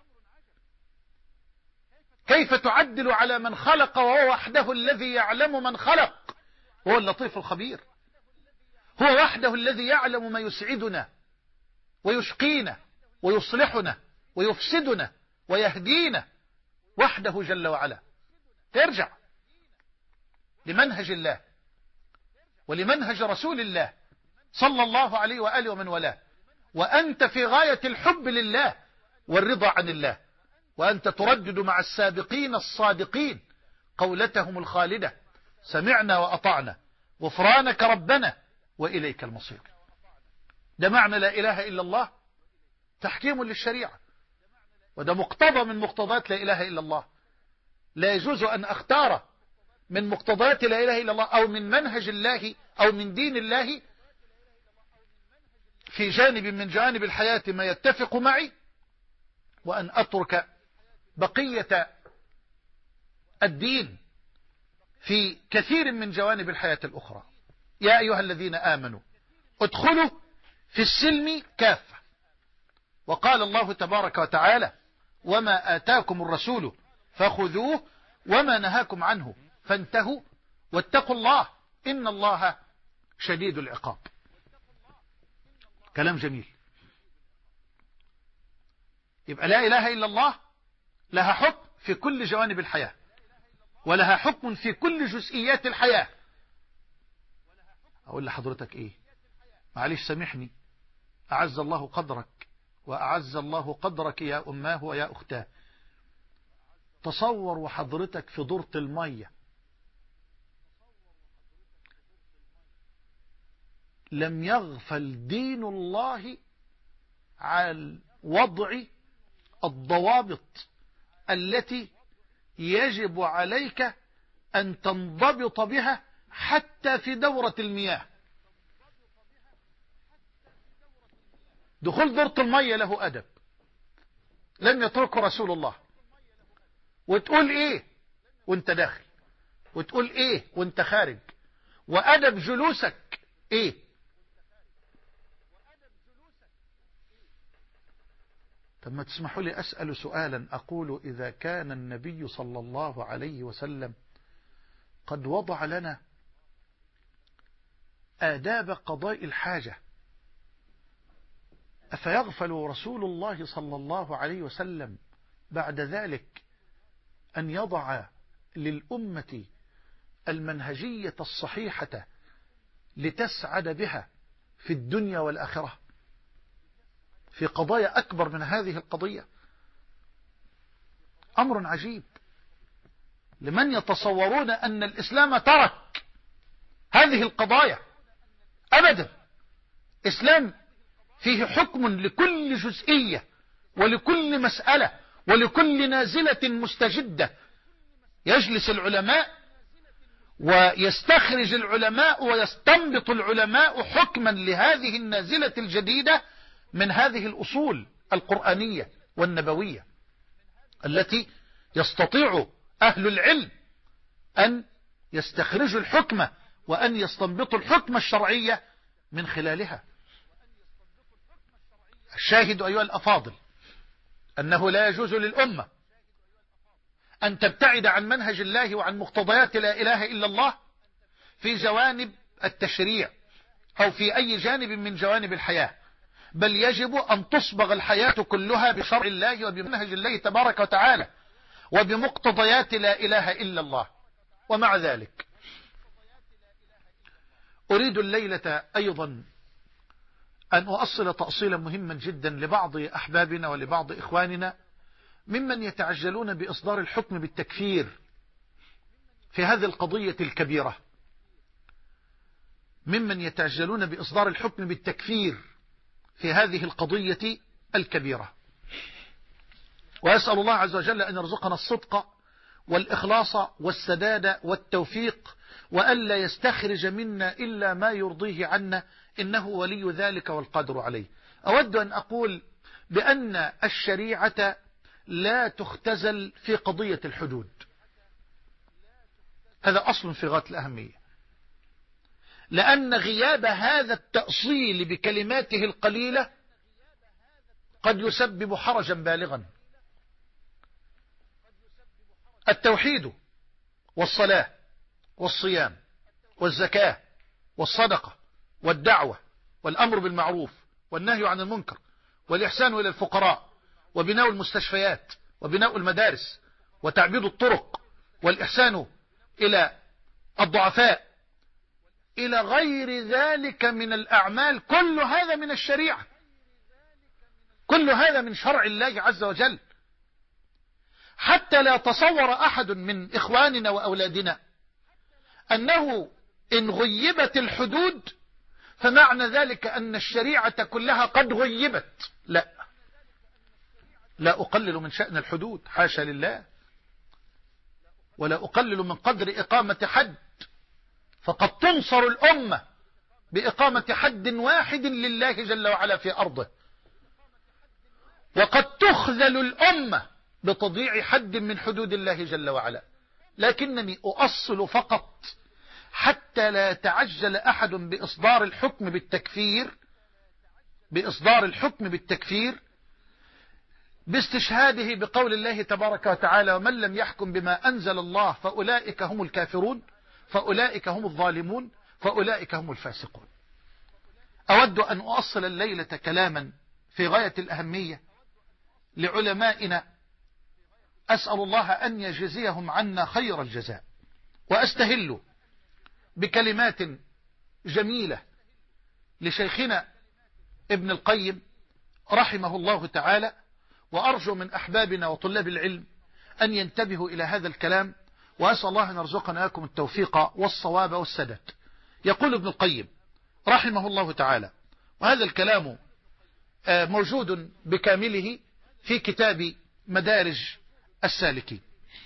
كيف تعدل على من خلق وهو وحده الذي يعلم من خلق، هو اللطيف الخبير، هو وحده الذي يعلم ما يسعدنا ويشقينا ويصلحنا ويفسدنا ويهدينا، وحده جل وعلا. ترجع لمنهج الله ولمنهج رسول الله صلى الله عليه وآله ومن والاه، وأنت في غاية الحب لله والرضا عن الله، وأنت تردد مع السابقين الصادقين قولتهم الخالدة: سمعنا وأطعنا غفرانك ربنا وإليك المصير. ده معنى لا إله إلا الله، تحكيم للشريعة، وده مقتضى من مقتضات لا إله إلا الله. لا يجوز أن أختار من مقتضيات لا إله إلا الله أو من منهج الله أو من دين الله في جانب من جوانب الحياة ما يتفق معي، وأن أترك بقية الدين في كثير من جوانب الحياة الأخرى. يا أيها الذين آمنوا ادخلوا في السلم كافة. وقال الله تبارك وتعالى: وما آتاكم الرسول فخذوه وما نهاكم عنه فانتهوا واتقوا الله إن الله شديد العقاب. كلام جميل. يبقى لا إله إلا الله لها حكم في كل جوانب الحياة، ولها حكم في كل جزئيات الحياة. أقول لحضرتك إيه؟ معلش سامحني، أعز الله قدرك وأعز الله قدرك يا أماه ويا أختاه. تصور وحضرتك في دورة المية، لم يغفل دين الله عن وضع الضوابط التي يجب عليك أن تنضبط بها حتى في دورة المياه. دخول دورة المية له أدب لم يتركه رسول الله. وتقول إيه وانت داخل، وتقول إيه وانت خارج، وأدب جلوسك إيه. طب ما تسمحوا لي أسأل سؤالا، أقول: إذا كان النبي صلى الله عليه وسلم قد وضع لنا آداب قضاء الحاجة، أفيغفل رسول الله صلى الله عليه وسلم بعد ذلك أن يضع للأمة المنهجية الصحيحة لتسعد بها في الدنيا والآخرة في قضايا أكبر من هذه القضية؟ أمر عجيب لمن يتصورون أن الإسلام ترك هذه القضايا. أبدا، إسلام فيه حكم لكل جزئية ولكل مسألة ولكل نازلة مستجدة. يجلس العلماء ويستخرج العلماء ويستنبط العلماء حكما لهذه النازلة الجديدة من هذه الأصول القرآنية والنبوية التي يستطيع أهل العلم أن يستخرجوا الحكمة وأن يستنبطوا الحكمة الشرعية من خلالها. الشاهد أيها الأفاضل أنه لا يجوز للأمة أن تبتعد عن منهج الله وعن مقتضيات لا إله إلا الله في جوانب التشريع أو في أي جانب من جوانب الحياة، بل يجب أن تصبغ الحياة كلها بشرع الله وبمنهج الله تبارك وتعالى وبمقتضيات لا إله إلا الله. ومع ذلك أريد الليلة أيضا أن أؤصل تأصيلا مهما جدا لبعض أحبابنا ولبعض إخواننا ممن يتعجلون بإصدار الحكم بالتكفير في هذه القضية الكبيرة، ممن يتعجلون بإصدار الحكم بالتكفير في هذه القضية الكبيرة. وأسأل الله عز وجل أن يرزقنا الصدق والإخلاص والسداد والتوفيق، وألا يستخرج منا إلا ما يرضيه عنا، إنه ولي ذلك والقادر عليه. أود أن أقول بأن الشريعة لا تختزل في قضية الحدود، هذا أصل في غاية الأهمية، لأن غياب هذا التأصيل بكلماته القليلة قد يسبب حرجا بالغا. التوحيد والصلاة والصيام والزكاة والصدقة والدعوة والأمر بالمعروف والنهي عن المنكر والإحسان إلى الفقراء وبناء المستشفيات وبناء المدارس وتعبيد الطرق والإحسان إلى الضعفاء إلى غير ذلك من الأعمال، كل هذا من الشريعة، كل هذا من شرع الله عز وجل، حتى لا تصور أحد من إخواننا وأولادنا أنه إن غيبت الحدود فمعنى ذلك أن الشريعة كلها قد غيبت. لا، لا أقلل من شأن الحدود، حاشا لله، ولا أقلل من قدر إقامة حد، فقد تنصر الأمة بإقامة حد واحد لله جل وعلا في أرضه، وقد تخذل الأمة بتضييع حد من حدود الله جل وعلا. لكنني أؤصل فقط حتى لا يتعجل أحد بإصدار الحكم بالتكفير بإصدار الحكم بالتكفير باستشهاده بقول الله تبارك وتعالى: ومن لم يحكم بما أنزل الله فأولئك هم الكافرون، فأولئك هم الظالمون، فأولئك هم الفاسقون. أود أن أؤصل الليلة كلاما في غاية الأهمية لعلمائنا، أسأل الله أن يجزيهم عنا خير الجزاء، وأستهل بكلمات جميلة لشيخنا ابن القيم رحمه الله تعالى، وأرجو من أحبابنا وطلاب العلم أن ينتبهوا إلى هذا الكلام، وأسأل الله أن يرزقنا لكم التوفيق والصواب والسداد. يقول ابن القيم رحمه الله تعالى، وهذا الكلام موجود بكامله في كتاب مدارج السالكين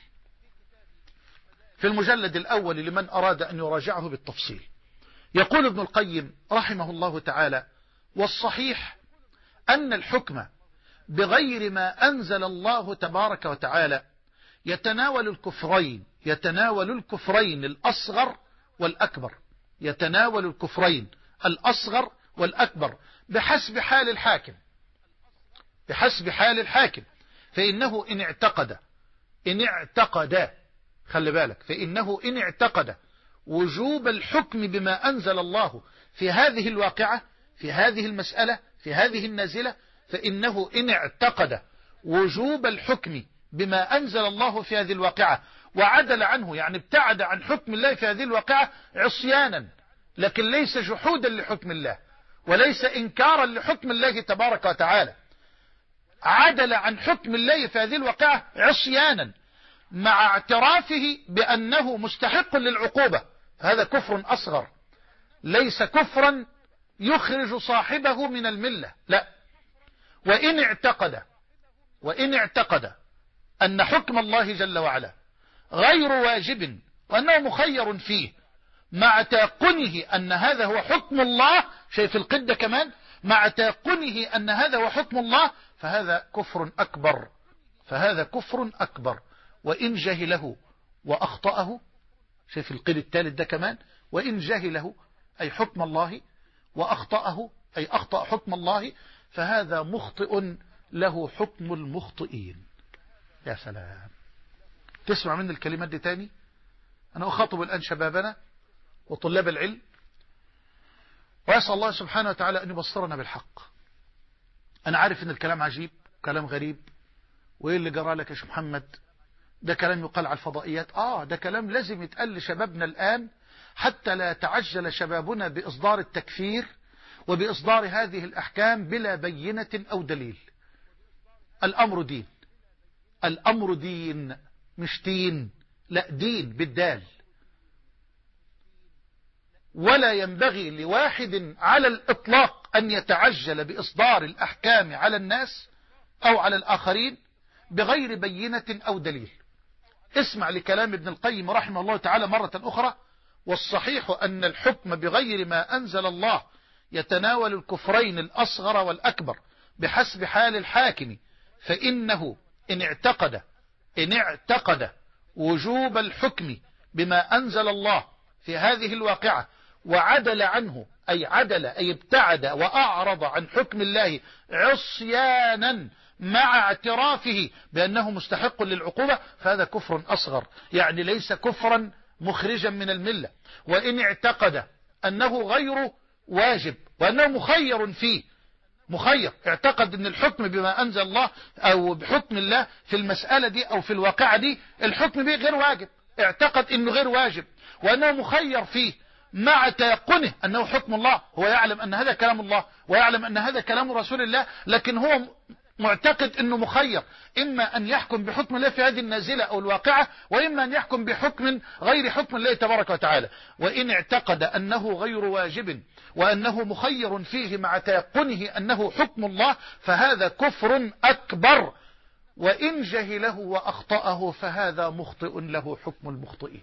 في المجلد الأول لمن أراد أن يراجعه بالتفصيل. يقول ابن القيم رحمه الله تعالى: والصحيح أن الحكم بغير ما أنزل الله تبارك وتعالى يتناول الكفرين يتناول الكفرين الأصغر والأكبر يتناول الكفرين الأصغر والأكبر بحسب حال الحاكم بحسب حال الحاكم فإنه إن اعتقد إن اعتقد خلي بالك فإنه إن اعتقد وجوب الحكم بما أنزل الله في هذه الواقعة في هذه المسألة في هذه النازلة، فإنه إن اعتقد وجوب الحكم بما أنزل الله في هذه الواقعة وعدل عنه، يعني ابتعد عن حكم الله في هذه الواقعة عصيانا، لكن ليس جحودا لحكم الله وليس إنكارا لحكم الله تبارك وتعالى، عدل عن حكم الله في هذه الواقعة عصيانا مع اعترافه بأنه مستحق للعقوبة، هذا كفر أصغر، ليس كفرا يخرج صاحبه من الملة، لا. وإن اعتقد وإن اعتقد أن حكم الله جل وعلا غير واجب وأنه مخير فيه مع تيقنه أن هذا هو حكم الله، شايف القدة كمان، مع تيقنه أن هذا هو حكم الله، فهذا كفر أكبر، فهذا كفر أكبر. وإن جهله وأخطأه، شايف القيد الثالث ده كمان، وإن جهله أي حكم الله وأخطأه أي أخطأ حكم الله، فهذا مخطئ له حكم المخطئين. يا سلام، تسمع من الكلمات دي تاني. أنا أخاطب الآن شبابنا وطلاب العلم، وأسأل الله سبحانه وتعالى أن يبصرنا بالحق. أنا عارف أن الكلام عجيب، كلام غريب، وإيه اللي جرى لك يا شيخ محمد؟ ده كلام يقال على الفضائيات. آه ده كلام لازم يتقال لشبابنا الآن، حتى لا يتعجل شبابنا بإصدار التكفير وبإصدار هذه الأحكام بلا بينة أو دليل. الأمر دين، الأمر دين مش دين، لا دين بالدال. ولا ينبغي لواحد على الإطلاق أن يتعجل بإصدار الأحكام على الناس أو على الآخرين بغير بينة أو دليل. اسمع لكلام ابن القيم رحمه الله تعالى مرة أخرى: والصحيح أن الحكم بغير ما أنزل الله يتناول الكفرين الأصغر والأكبر بحسب حال الحاكم، فإنه إن اعتقد إن اعتقد وجوب الحكم بما أنزل الله في هذه الواقعة وعدل عنه، أي عدل أي ابتعد وأعرض عن حكم الله عصيانا مع اعترافه بأنه مستحق للعقوبة، فهذا كفر أصغر، يعني ليس كفرا مخرجا من الملة. وإن اعتقد أنه غير واجب وأنه مخير فيه، مخير، اعتقد أن الحكم بما أنزل الله أو بحكم الله في المسألة دي أو في الواقعة دي الحكم به غير واجب، اعتقد أنه غير واجب وأنه مخير فيه مع تيقنه أنه حكم الله. هو يعلم أن هذا كلام الله ويعلم أن هذا كلام رسول الله، لكن هو معتقد أنه مخير، إما أن يحكم بحكم الله في هذه النازلة أو الواقعة، وإما أن يحكم بحكم غير حكم الله تبارك وتعالى. وإن اعتقد أنه غير واجب وأنه مخير فيه مع تيقنه أنه حكم الله، فهذا كفر أكبر. وإن جهله وأخطأه فهذا مخطئ له حكم المخطئين.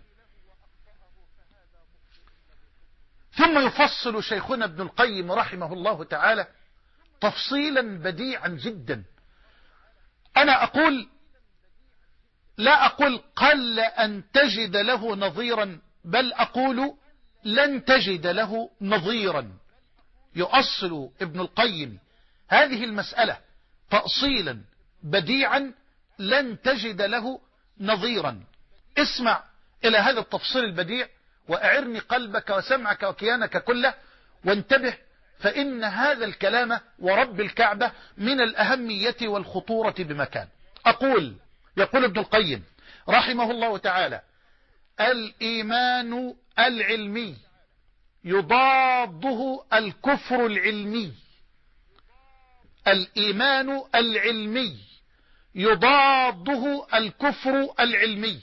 ثم يفصل شيخنا ابن القيم رحمه الله تعالى تفصيلا بديعا جدا. أنا أقول لا أقول قل أن تجد له نظيرا، بل أقول لن تجد له نظيرا. يؤصل ابن القيم هذه المسألة تأصيلا بديعا لن تجد له نظيرا. اسمع إلى هذا التفصيل البديع وأعرني قلبك وسمعك وكيانك كله وانتبه، فإن هذا الكلام ورب الكعبة من الأهمية والخطورة بمكان. أقول يقول ابن القيم رحمه الله تعالى: الإيمان العلمي يضاده الكفر العلمي. الإيمان العلمي يضاده الكفر العلمي،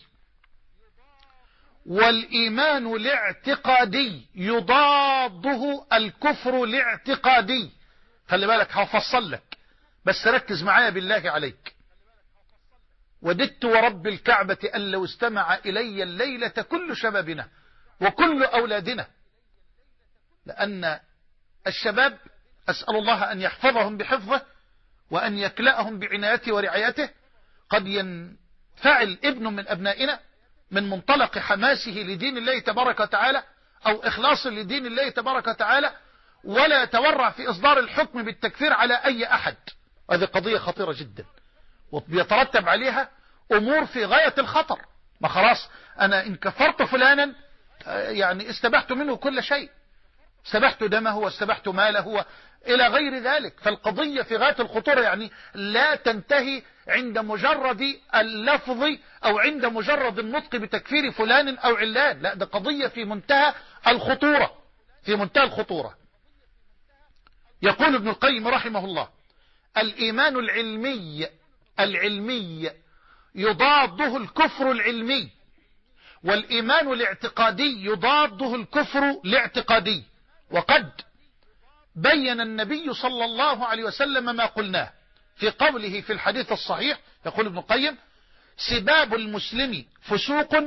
والإيمان الاعتقادي يضاده الكفر الاعتقادي. خلي بالك هفصل لك، بس ركز معايا بالله عليك. وددت ورب الكعبة أن لو استمع إلي الليلة كل شبابنا وكل أولادنا، لأن الشباب أسأل الله أن يحفظهم بحفظه وأن يكلأهم بعنايته ورعايته. قد ينفعل ابن من أبنائنا من منطلق حماسه لدين الله تبارك وتعالى أو إخلاص لدين الله تبارك وتعالى ولا يتورع في إصدار الحكم بالتكفير على أي أحد. هذه قضية خطيرة جدا ويترتب عليها أمور في غاية الخطر. ما خلاص أنا إن كفرت فلانا يعني استبحت منه كل شيء، استبحت دمه واستبحت ماله إلى غير ذلك. فالقضية في غاية الخطورة، يعني لا تنتهي عند مجرد اللفظ أو عند مجرد النطق بتكفير فلان أو علان، لا، ده قضية في منتهى الخطورة، في منتهى الخطورة. يقول ابن القيم رحمه الله: الإيمان العلمي العلمي يضاده الكفر العلمي، والإيمان الاعتقادي يضاده الكفر الاعتقادي. وقد بين النبي صلى الله عليه وسلم ما قلناه في قوله في الحديث الصحيح، يقول ابن القيم: سباب المسلم فسوق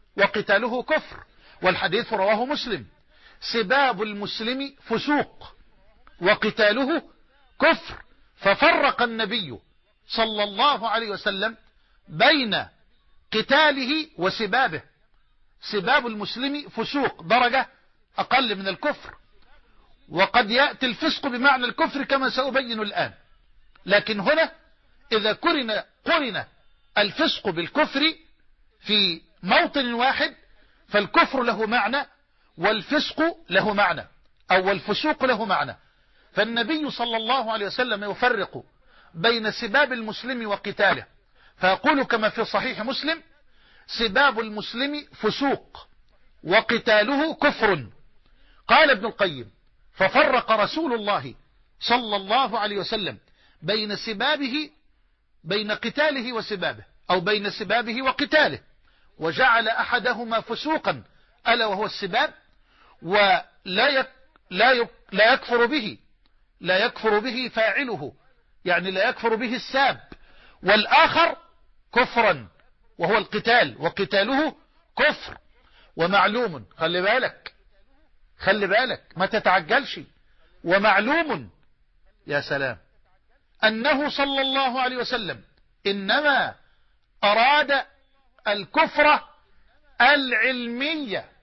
وقتاله كفر، والحديث رواه مسلم: سباب المسلم فسوق وقتاله كفر. ففرق النبي صلى الله عليه وسلم بين قتاله وسبابه. سباب المسلم فسوق، درجة أقل من الكفر، وقد يأتي الفسق بمعنى الكفر كما سأبين الآن، لكن هنا إذا قرن قرن الفسق بالكفر في موطن واحد فالكفر له معنى والفسق له معنى، أو الفسوق له معنى. فالنبي صلى الله عليه وسلم يفرق بين سباب المسلم وقتاله، فيقول كما في صحيح مسلم: سباب المسلم فسوق وقتاله كفر. قال ابن القيم: ففرق رسول الله صلى الله عليه وسلم بين سبابه بين قتاله وسبابه، أو بين سبابه وقتاله، وجعل أحدهما فسوقا ألا وهو السباب، ولا يك لا يك لا يكفر به لا يكفر به فاعله، يعني لا يكفر به الساب، والآخر كفرا وهو القتال، وقتاله كفر. ومعلوم، خلي بالك خلي بالك ما تتعجلش، ومعلوم يا سلام أنه صلى الله عليه وسلم إنما أراد الكفر العلمية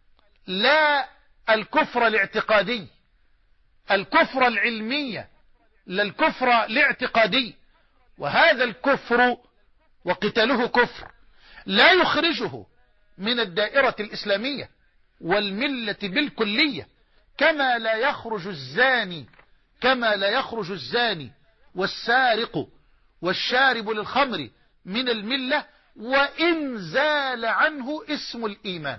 لا الكفر الاعتقادي، الكفر العلمية لا الكفر الاعتقادي. وهذا الكفر وقتاله كفر لا يخرجه من الدائرة الإسلامية والملة بالكلية، كما لا يخرج الزاني كما لا يخرج الزاني والسارق والشارب للخمر من الملة وإن زال عنه اسم الإيمان.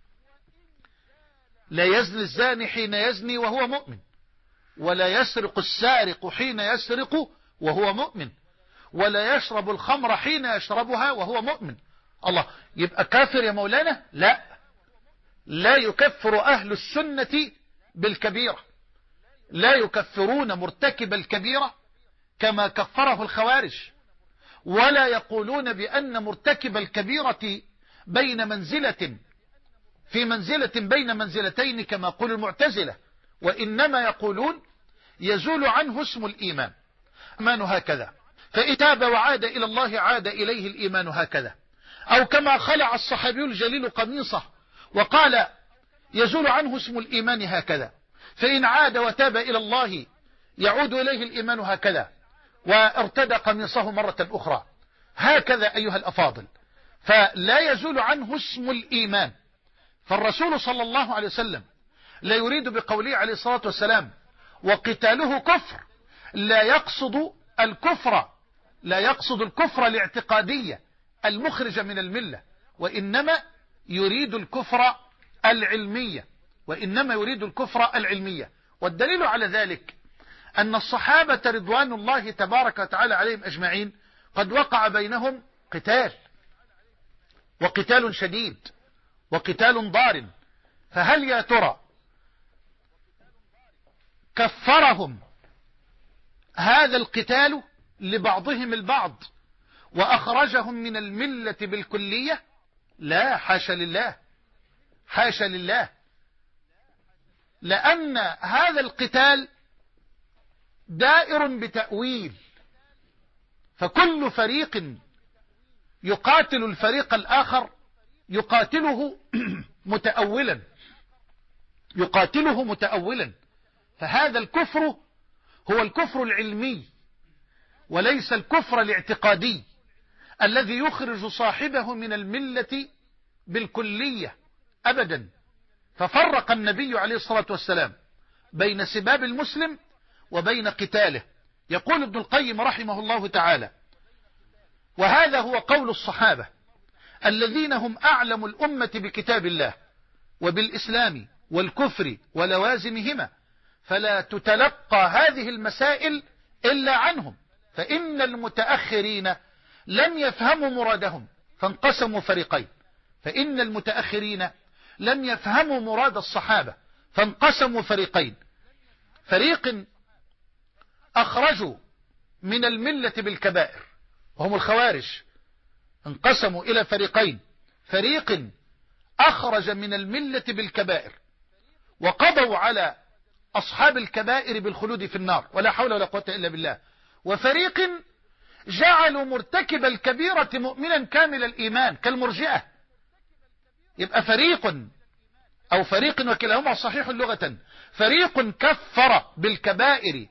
لا يزني الزاني حين يزني وهو مؤمن، ولا يسرق السارق حين يسرق وهو مؤمن، ولا يشرب الخمر حين يشربها وهو مؤمن. الله، يبقى كافر يا مولانا؟ لا، لا يكفر أهل السنة بالكبيرة، لا يكفرون مرتكب الكبيرة كما كفره الخوارج، ولا يقولون بأن مرتكب الكبيرة بين منزلة في منزلة بين منزلتين كما يقول المعتزلة، وإنما يقولون يزول عنه اسم الإيمان. الإيمان هكذا، فإن تاب وعاد إلى الله عاد إليه الإيمان هكذا. أو كما خلع الصحابي الجليل قميصه وقال يزول عنه اسم الإيمان هكذا، فإن عاد وتاب إلى الله يعود إليه الإيمان هكذا، وارتدى قميصه مرة أخرى. هكذا أيها الأفاضل، فلا يزول عنه اسم الإيمان. فالرسول صلى الله عليه وسلم لا يريد بقوله عليه الصلاة والسلام وقتاله كفر، لا يقصد الكفر لا يقصد الكفر الاعتقادية المخرج من الملة، وإنما يريد الكفر العلمية وإنما يريد الكفر العلمية. والدليل على ذلك أن الصحابة رضوان الله تبارك وتعالى عليهم أجمعين قد وقع بينهم قتال، وقتال شديد، وقتال ضار. فهل يا ترى كفرهم هذا القتال لبعضهم البعض وأخرجهم من الملة بالكلية؟ لا، حاشا لله، حاشا لله، لأن هذا القتال دائر بتأويل، فكل فريق يقاتل الفريق الآخر يقاتله متأولا يقاتله متأولا فهذا الكفر هو الكفر العلمي وليس الكفر الاعتقادي الذي يخرج صاحبه من الملة بالكلية أبدا. ففرق النبي عليه الصلاة والسلام بين سباب المسلم وبين قتاله. يقول ابن القيم رحمه الله تعالى: وهذا هو قول الصحابة الذين هم أعلم الأمة بكتاب الله وبالإسلام والكفر ولوازمهما، فلا تتلقى هذه المسائل إلا عنهم، فإن المتأخرين لم يفهموا مرادهم فانقسموا فريقين فإن المتأخرين لم يفهموا مراد الصحابة فانقسموا فريقين فريق أخرجوا من الملة بالكبائر وهم الخوارج، انقسموا إلى فريقين: فريق أخرج من الملة بالكبائر، وقضوا على أصحاب الكبائر بالخلود في النار ولا حول ولا قوة إلا بالله. وفريق جعلوا مرتكب الكبيرة مؤمنا كامل الإيمان كالمرجئة. يبقى فريق أو فريق وكلاهما صحيح لغة، فريق كفر بالكبائر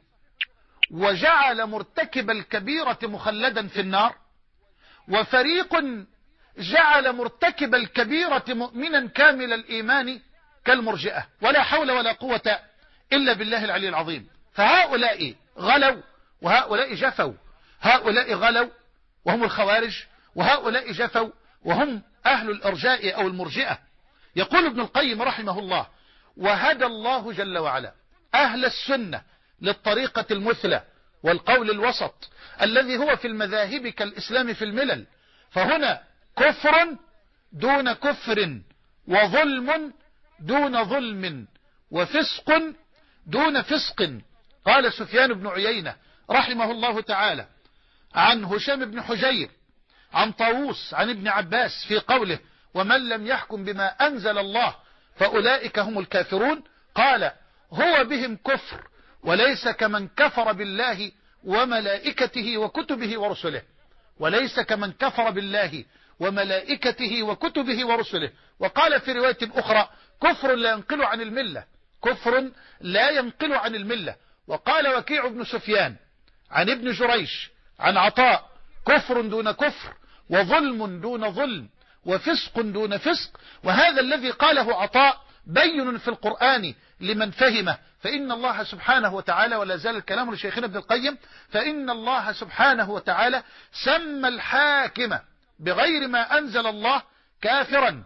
وجعل مرتكب الكبيرة مخلدا في النار، وفريق جعل مرتكب الكبيرة مؤمنا كامل الإيمان كالمرجئة ولا حول ولا قوة إلا بالله العلي العظيم. فهؤلاء غلوا وهؤلاء جفوا، هؤلاء غلوا وهم الخوارج، وهؤلاء جفوا وهم أهل الإرجاء أو المرجئة. يقول ابن القيم رحمه الله: وهدى الله جل وعلا أهل السنة للطريقة المثلى والقول الوسط الذي هو في المذاهب كالإسلام في الملل. فهنا كفر دون كفر، وظلم دون ظلم، وفسق دون فسق. قال سفيان بن عيينة رحمه الله تعالى عن هشام بن حجير عن طاووس عن ابن عباس في قوله: ومن لم يحكم بما أنزل الله فأولئك هم الكافرون، قال: هو بهم كفر، وليس كمن كفر بالله وملائكته وكتبه ورسله، وليس كمن كفر بالله وملائكته وكتبه ورسله. وقال في رواية أخرى: كفر لا ينقل عن الملة، كفر لا ينقل عن الملة. وقال وكيع بن سفيان عن ابن جريش عن عطاء: كفر دون كفر، وظلم دون ظلم، وفسق دون فسق. وهذا الذي قاله عطاء بين في القرآن لمن فهمه، فإن الله سبحانه وتعالى، ولا زال الكلام لشيخنا ابن القيم، فإن الله سبحانه وتعالى سمى الحاكم بغير ما أنزل الله كافرا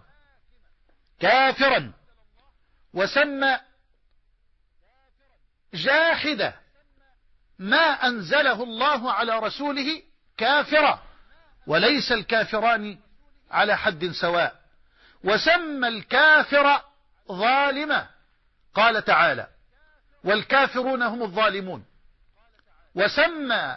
كافرا، وسمى جاحد ما أنزله الله على رسوله كافرا، وليس الكافران على حد سواء. وسمى الكافر ظالما، قال تعالى: والكافرون هم الظالمون. وسمى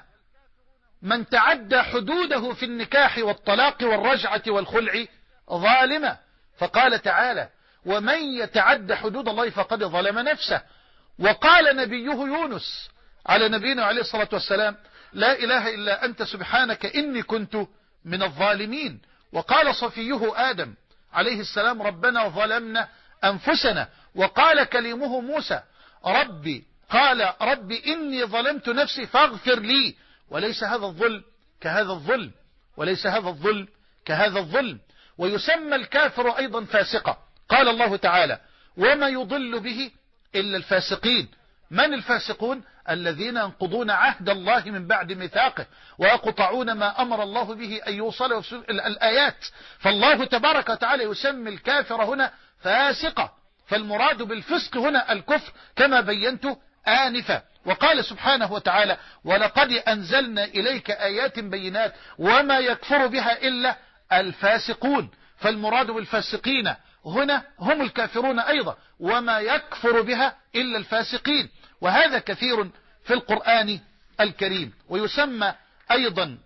من تعدى حدوده في النكاح والطلاق والرجعة والخلع ظالما، فقال تعالى: ومن يتعد حدود الله فقد ظلم نفسه. وقال نبيه يونس على نبينا عليه الصلاة والسلام: لا إله إلا أنت سبحانك إني كنت من الظالمين. وقال صفيه آدم عليه السلام: ربنا ظلمنا أنفسنا. وقال كليمه موسى: ربي قال ربي إني ظلمت نفسي فاغفر لي. وليس هذا الظلم كهذا الظلم، وليس هذا الظلم كهذا الظلم. ويسمى الكافر أيضا فاسقا، قال الله تعالى: وما يضل به إلا الفاسقين. من الفاسقون؟ الذين ينقضون عهد الله من بعد ميثاقه ويقطعون ما أمر الله به أن يوصل الآيات. فالله تبارك وتعالى يسمي الكافر هنا فاسقا، فالمراد بالفسق هنا الكفر كما بينت آنفا. وقال سبحانه وتعالى: ولقد أنزلنا إليك آيات بينات وما يكفر بها إلا الفاسقون. فالمراد بالفاسقين هنا هم الكافرون أيضا، وما يكفر بها إلا الفاسقين. وهذا كثير في القرآن الكريم. ويسمى أيضا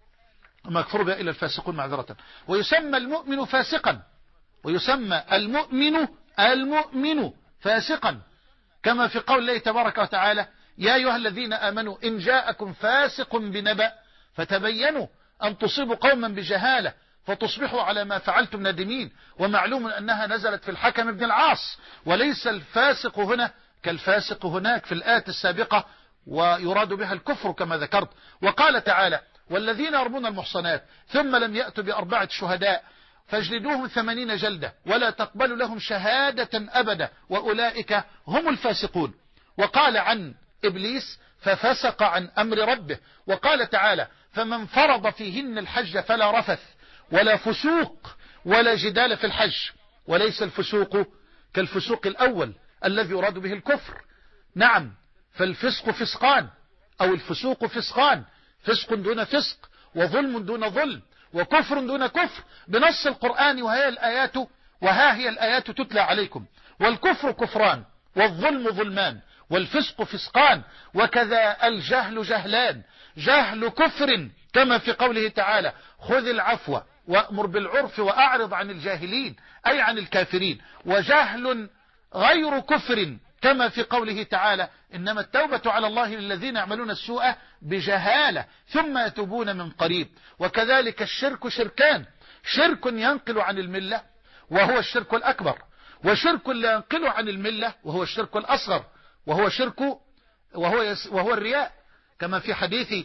ما يكفر بها إلا الفاسقون معذرة. ويسمى المؤمن فاسقا، ويسمى المؤمن المؤمن فاسقا، كما في قول الله تبارك وتعالى: يا أيها الذين آمنوا إن جاءكم فاسق بنبأ فتبينوا أن تصيبوا قوما بجهالة فتصبحوا على ما فعلتم نادمين. ومعلوم أنها نزلت في الحكم بن العاص، وليس الفاسق هنا كالفاسق هناك في الآية السابقة، ويراد بها الكفر كما ذكرت. وقال تعالى: والذين يرمون المحصنات ثم لم يأتوا بأربعة شهداء فاجلدوهم ثمانين جلدة ولا تقبلوا لهم شهادة أبدا وأولئك هم الفاسقون. وقال عن إبليس: ففسق عن أمر ربه. وقال تعالى: فمن فرض فيهن الحج فلا رفث ولا فسوق ولا جدال في الحج. وليس الفسوق كالفسوق الأول الذي يراد به الكفر. نعم، فالفسق فسقان أو الفسوق فسقان، فسق دون فسق، وظلم دون ظلم، وكفر دون كفر بنص القرآن. وهي الآيات وها هي الآيات تتلى عليكم. والكفر كفران، والظلم ظلمان، والفسق فسقان، وكذا الجهل جهلان، جهل كفر كما في قوله تعالى: خذ العفو وأمر بالعرف وأعرض عن الجاهلين أي عن الكافرين. وجهل غير كفر كما في قوله تعالى إنما التوبة على الله للذين يعملون السوء بجهالة ثم يتوبون من قريب. وكذلك الشرك شركان، شرك ينقل عن الملة وهو الشرك الأكبر، وشرك لا ينقل عن الملة وهو الشرك الأصغر، وهو شرك وهو, وهو الرياء، كما في حديث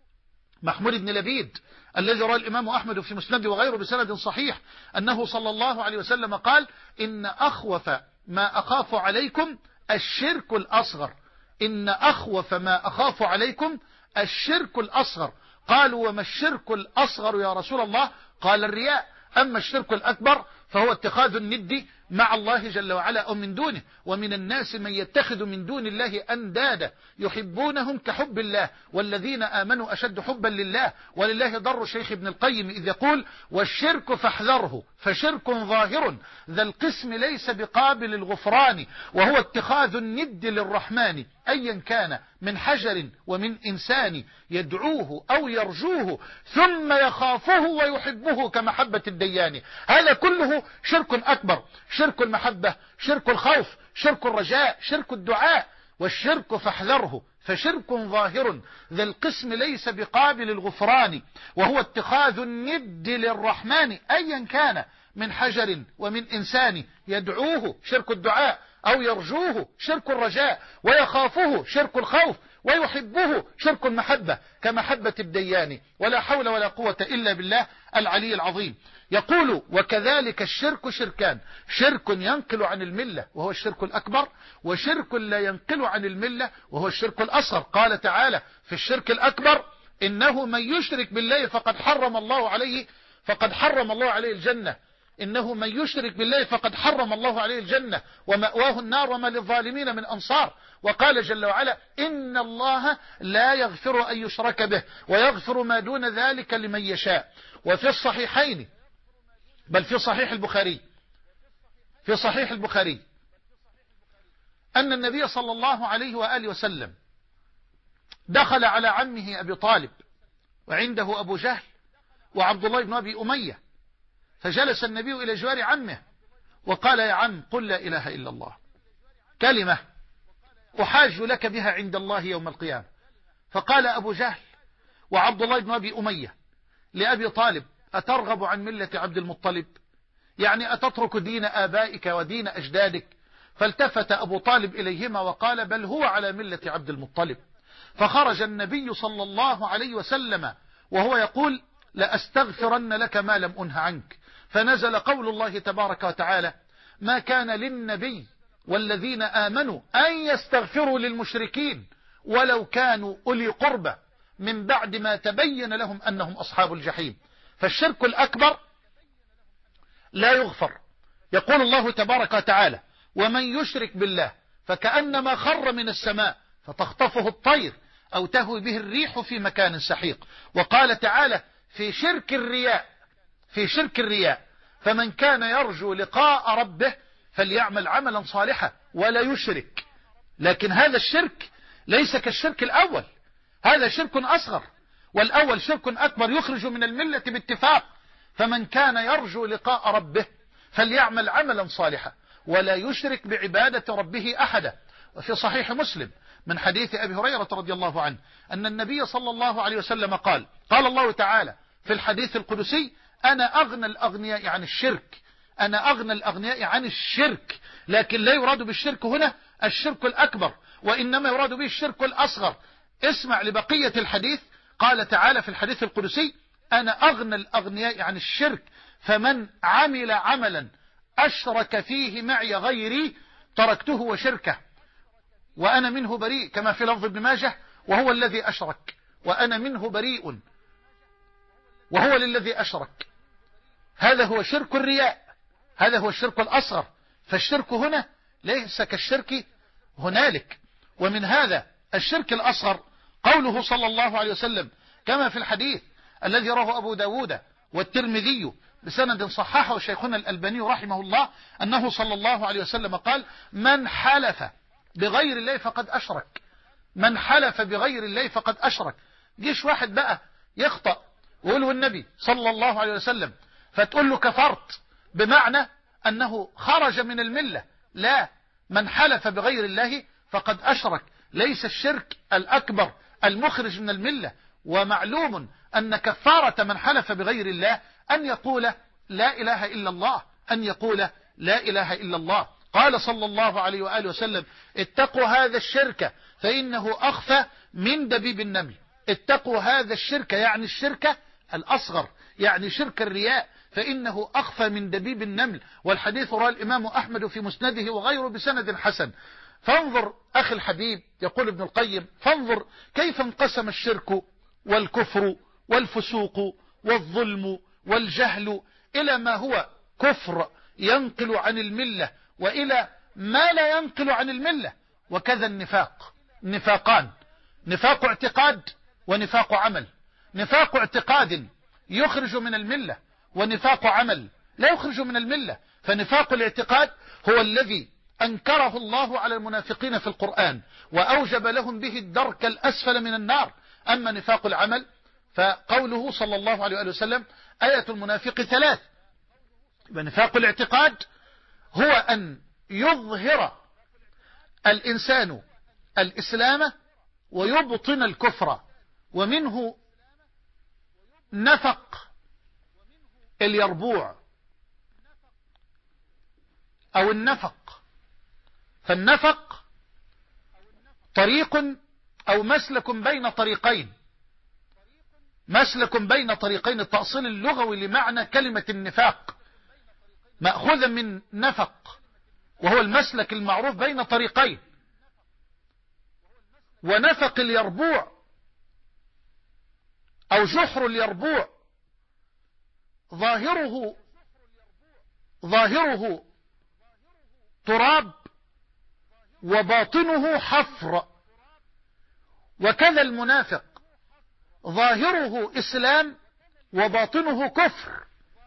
محمود بن لبيد الذي رواه الإمام أحمد في مسنده وغيره بسند صحيح أنه صلى الله عليه وسلم قال إن أخوف ما أخاف عليكم الشرك الأصغر، إن أخوف ما أخاف عليكم الشرك الأصغر. قالوا وما الشرك الأصغر يا رسول الله؟ قال الرياء. أما الشرك الأكبر فهو اتخاذ الند مع الله جل وعلا أو من دونه. ومن الناس من يتخذ من دون الله أندادا يحبونهم كحب الله والذين آمنوا أشد حبا لله. ولله ضر شيخ ابن القيم إذ يقول والشرك فاحذره فشرك ظاهر ذا القسم ليس بقابل الغفران وهو اتخاذ الند للرحمن أيا كان من حجر ومن إنسان يدعوه أو يرجوه ثم يخافه ويحبه كمحبة الديان. هذا كله شرك أكبر، شرك المحبة، شرك الخوف، شرك الرجاء، شرك الدعاء. والشرك فاحذره فشرك ظاهر ذا القسم ليس بقابل الغفران وهو اتخاذ الند للرحمن أيا كان من حجر ومن إنسان يدعوه شرك الدعاء أو يرجوه شرك الرجاء ويخافه شرك الخوف ويحبه شرك المحبة كمحبة الديان. ولا حول ولا قوة إلا بالله العلي العظيم. يقول وكذلك الشرك شركان، شرك ينقل عن الملة وهو الشرك الأكبر، وشرك لا ينقل عن الملة وهو الشرك الأصغر. قال تعالى في الشرك الأكبر إنه من يشرك بالله فقد حرم الله عليه فقد حرم الله عليه الجنة إنه من يشرك بالله فقد حرم الله عليه الجنة ومأواه النار وما للظالمين من أنصار. وقال جل وعلا إن الله لا يغفر أن يشرك به ويغفر ما دون ذلك لمن يشاء. وفي الصحيحين بل في صحيح البخاري في صحيح البخاري أن النبي صلى الله عليه وآله وسلم دخل على عمه أبي طالب وعنده أبو جهل وعبد الله بن أبي أمية، فجلس النبي إلى جوار عمه وقال يا عم قل لا إله إلا الله كلمة أحاج لك بها عند الله يوم القيامة. فقال أبو جهل وعبد الله بن أبي أمية لأبي طالب أترغب عن ملة عبد المطلب؟ يعني أتترك دين آبائك ودين أجدادك؟ فالتفت أبو طالب إليهما وقال بل هو على ملة عبد المطلب. فخرج النبي صلى الله عليه وسلم وهو يقول لأستغفرن لك ما لم أنه عنك. فنزل قول الله تبارك وتعالى ما كان للنبي والذين آمنوا أن يستغفروا للمشركين ولو كانوا أولي قربى من بعد ما تبين لهم أنهم أصحاب الجحيم. فالشرك الأكبر لا يغفر. يقول الله تبارك وتعالى ومن يشرك بالله فكأنما خر من السماء فتخطفه الطير أو تهوي به الريح في مكان سحيق. وقال تعالى في شرك الرياء في شرك الرياء فمن كان يرجو لقاء ربه فليعمل عملا صالحا ولا يشرك. لكن هذا الشرك ليس كالشرك الأول، هذا شرك أصغر، والأول شرك أكبر يخرج من الملة باتفاق. فمن كان يرجو لقاء ربه فليعمل عملا صالحا ولا يشرك بعبادة ربه أحدا. وفي صحيح مسلم من حديث أبي هريرة رضي الله عنه أن النبي صلى الله عليه وسلم قال قال الله تعالى في الحديث القدسي أنا أغنى الأغنياء عن الشرك أنا أغنى الأغنياء عن الشرك. لكن لا يراد بالشرك هنا الشرك الأكبر وإنما يراد به الشرك الأصغر. اسمع لبقية الحديث. قال تعالى في الحديث القدسي أنا أغنى الأغنياء عن الشرك فمن عمل عملا أشرك فيه معي غيري تركته وشركه وأنا منه بريء، كما في لفظ ابن ماجه وهو الذي أشرك وأنا منه بريء وهو للذي أشرك. هذا هو شرك الرياء، هذا هو الشرك الأصغر. فالشرك هنا ليس كالشرك هنالك. ومن هذا الشرك الأصغر قوله صلى الله عليه وسلم كما في الحديث الذي رواه أبو داود والترمذي بسند صححه شيخنا الألباني رحمه الله أنه صلى الله عليه وسلم قال من حلف بغير الله فقد أشرك من حلف بغير الله فقد أشرك. جيش واحد بقى يخطأ ويقول النبي صلى الله عليه وسلم فتقول له كفرت بمعنى أنه خرج من الملة. لا، من حلف بغير الله فقد أشرك. ليس الشرك الأكبر المخرج من الملة. ومعلوم أن كفارة من حلف بغير الله أن يقول لا إله إلا الله، أن يقول لا إله إلا الله. قال صلى الله عليه وآله وسلم اتقوا هذا الشرك فإنه أخفى من دبيب النمل. اتقوا هذا الشرك يعني الشرك الأصغر، يعني شرك الرياء، فإنه أخفى من دبيب النمل. والحديث رواه الإمام أحمد في مسنده وغيره بسند حسن. فانظر أخي الحبيب، يقول ابن القيم، فانظر كيف انقسم الشرك والكفر والفسوق والظلم والجهل إلى ما هو كفر ينقل عن الملة وإلى ما لا ينقل عن الملة. وكذا النفاق، نفاقان: نفاق اعتقاد ونفاق عمل. نفاق اعتقاد يخرج من الملة، ونفاق عمل لا يخرج من الملة. فنفاق الاعتقاد هو الذي أنكره الله على المنافقين في القرآن وأوجب لهم به الدرك الأسفل من النار. أما نفاق العمل فقوله صلى الله عليه وسلم آية المنافق ثلاث. ونفاق الاعتقاد هو أن يظهر الإنسان الإسلام ويبطن الكفر. ومنه نفق اليربوع أو النفق. فالنفق طريق أو مسلك بين طريقين، مسلك بين طريقين. التأصيل اللغوي لمعنى كلمة النفاق مأخوذا من نفق، وهو المسلك المعروف بين طريقين. ونفق اليربوع أو جحر اليربوع ظاهره ظاهره تراب وباطنه حفر. وكذا المنافق ظاهره إسلام وباطنه كفر،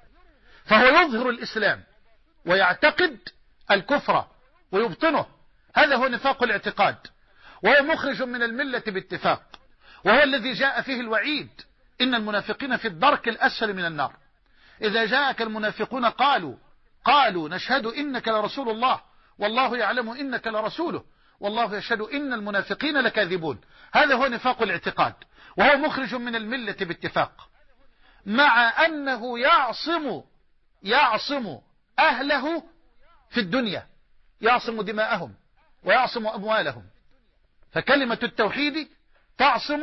فهو يظهر الإسلام ويعتقد الكفر ويبطنه. هذا هو نفاق الاعتقاد، وهو مخرج من الملة باتفاق، وهو الذي جاء فيه الوعيد: إن المنافقين في الدرك الأسفل من النار. إذا جاءك المنافقون قالوا قالوا نشهد إنك لرسول الله والله يعلم إنك لرسوله والله يشهد إن المنافقين لكاذبون. هذا هو نفاق الاعتقاد، وهو مخرج من الملة باتفاق، مع أنه يعصم يعصم أهله في الدنيا، يعصم دماءهم ويعصم أموالهم. فكلمة التوحيد تعصم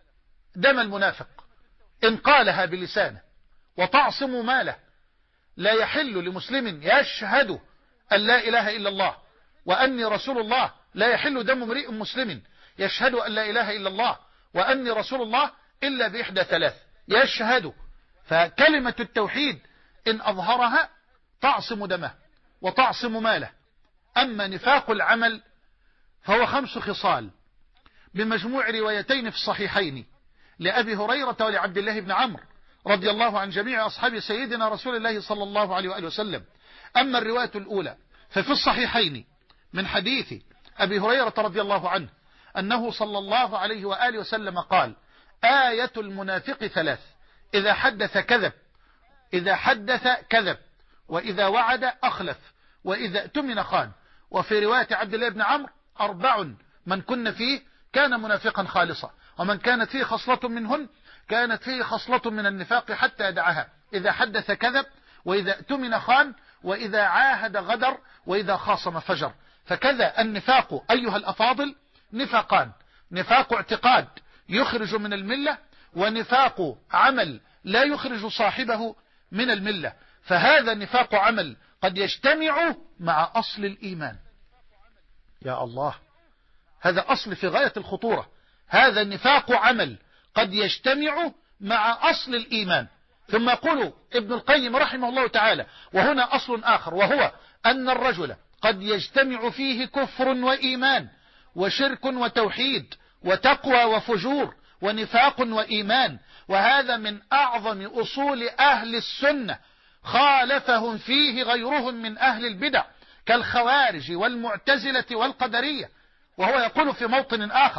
دم المنافق إن قالها بلسانه، وتعصم ماله. لا يحل لمسلم يشهد أن لا إله إلا الله وأني رسول الله، لا يحل دم امرئ مسلم يشهد أن لا إله إلا الله وأني رسول الله إلا بإحدى ثلاث: يشهد. فكلمة التوحيد إن أظهرها تعصم دمه وتعصم ماله. أما نفاق العمل فهو خمس خصال بمجموع روايتين في الصحيحين لأبي هريرة ولعبد الله بن عمرو رضي الله عن جميع أصحاب سيدنا رسول الله صلى الله عليه وآله وسلم. أما الرواية الأولى ففي الصحيحين من حديث أبي هريرة رضي الله عنه أنه صلى الله عليه وآله وسلم قال: آية المنافق ثلاث: إذا حدث كذب إذا حدث كذب وإذا وعد أخلف وإذا اؤتمن خان. وفي رواية عبد الله بن عمرو: أربع من كن فيه كان منافقا خالصا، ومن كانت فيه خصلة منهن كانت فيه خصلة من النفاق حتى يدعها: إذا حدث كذب وإذا اؤتمن خان وإذا عاهد غدر وإذا خاصم فجر. فكذا النفاق أيها الأفاضل نفاقان: نفاق اعتقاد يخرج من الملة، ونفاق عمل لا يخرج صاحبه من الملة. فهذا نفاق عمل قد يجتمع مع أصل الإيمان. يا الله، هذا أصل في غاية الخطورة. هذا نفاق عمل قد يجتمع مع أصل الإيمان. ثم يقول ابن القيم رحمه الله تعالى: وهنا أصل آخر، وهو أن الرجل قد يجتمع فيه كفر وإيمان وشرك وتوحيد وتقوى وفجور ونفاق وإيمان. وهذا من أعظم أصول أهل السنة، خالفهم فيه غيرهم من أهل البدع كالخوارج والمعتزلة والقدرية. وهو يقول في موطن آخر،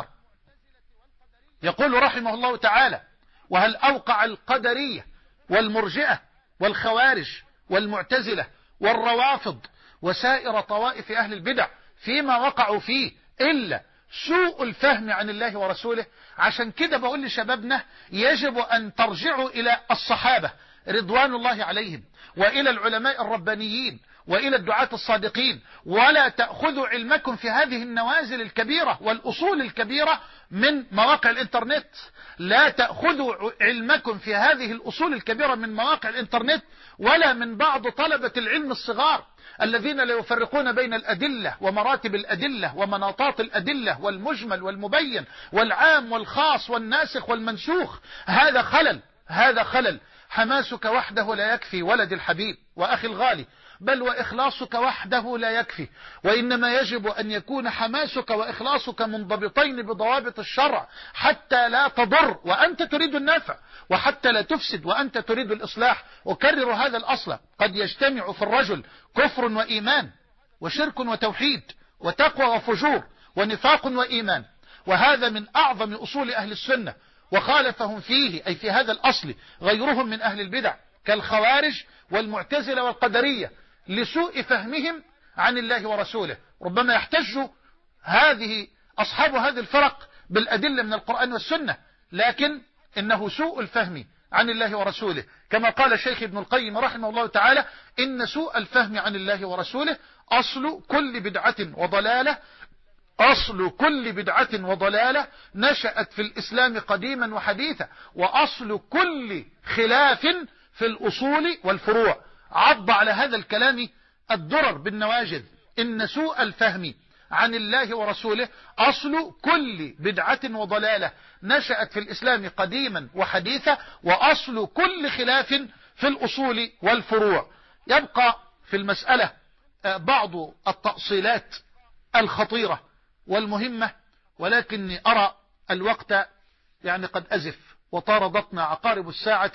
يقول رحمه الله تعالى: وهل أوقع القدرية والمرجئة والخوارج والمعتزلة والروافض وسائر طوائف أهل البدع فيما وقعوا فيه إلا سوء الفهم عن الله ورسوله. عشان كده بقول لشبابنا يجب أن ترجعوا إلى الصحابة رضوان الله عليهم وإلى العلماء الربانيين وإلى الدعاة الصادقين، ولا تأخذوا علمكم في هذه النوازل الكبيرة والأصول الكبيرة من مواقع الإنترنت. لا تأخذوا علمكم في هذه الأصول الكبيرة من مواقع الإنترنت ولا من بعض طلبة العلم الصغار الذين لا يفرقون بين الأدلة ومراتب الأدلة ومناطات الأدلة والمجمل والمبين والعام والخاص والناسخ والمنسوخ. هذا خلل، هذا خلل. حماسك وحده لا يكفي ولد الحبيب وأخي الغالي، بل وإخلاصك وحده لا يكفي، وإنما يجب أن يكون حماسك وإخلاصك منضبطين بضوابط الشرع حتى لا تضر وأنت تريد النفع، وحتى لا تفسد وأنت تريد الإصلاح. أكرر هذا الأصل: قد يجتمع في الرجل كفر وإيمان وشرك وتوحيد وتقوى وفجور ونفاق وإيمان، وهذا من أعظم أصول أهل السنة، وخالفهم فيه أي في هذا الأصل غيرهم من أهل البدع كالخوارج والمعتزلة والقدرية لسوء فهمهم عن الله ورسوله. ربما يحتج هذه أصحاب هذه الفرق بالأدلة من القرآن والسنة، لكن إنه سوء الفهم عن الله ورسوله، كما قال الشيخ ابن القيم رحمه الله تعالى: إن سوء الفهم عن الله ورسوله أصل كل بدعة وضلالة أصل كل بدعة وضلالة نشأت في الإسلام قديما وحديثا، وأصل كل خلاف في الأصول والفروع. عض على هذا الكلام الدرر بالنواجذ: إن سوء الفهم عن الله ورسوله أصل كل بدعة وضلالة نشأت في الإسلام قديما وحديثا، وأصل كل خلاف في الأصول والفروع. يبقى في المسألة بعض التأصيلات الخطيرة والمهمة، ولكني أرى الوقت يعني قد أزف وطاردتنا عقارب الساعة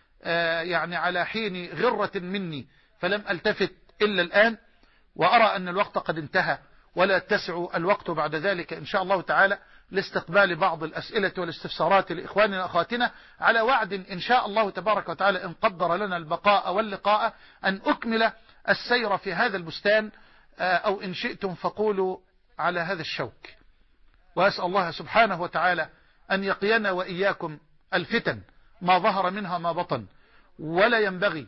يعني على حين غرة مني، فلم ألتفت إلا الآن، وأرى أن الوقت قد انتهى، ولا يتسع الوقت بعد ذلك إن شاء الله تعالى لاستقبال بعض الأسئلة والاستفسارات لإخواننا وأخواتنا، على وعد إن شاء الله تبارك وتعالى إن قدر لنا البقاء واللقاء أن أكمل السير في هذا البستان، أو إن شئتم فقولوا على هذا الشوك. وأسأل الله سبحانه وتعالى أن يقينا وإياكم الفتن ما ظهر منها ما بطن. ولا ينبغي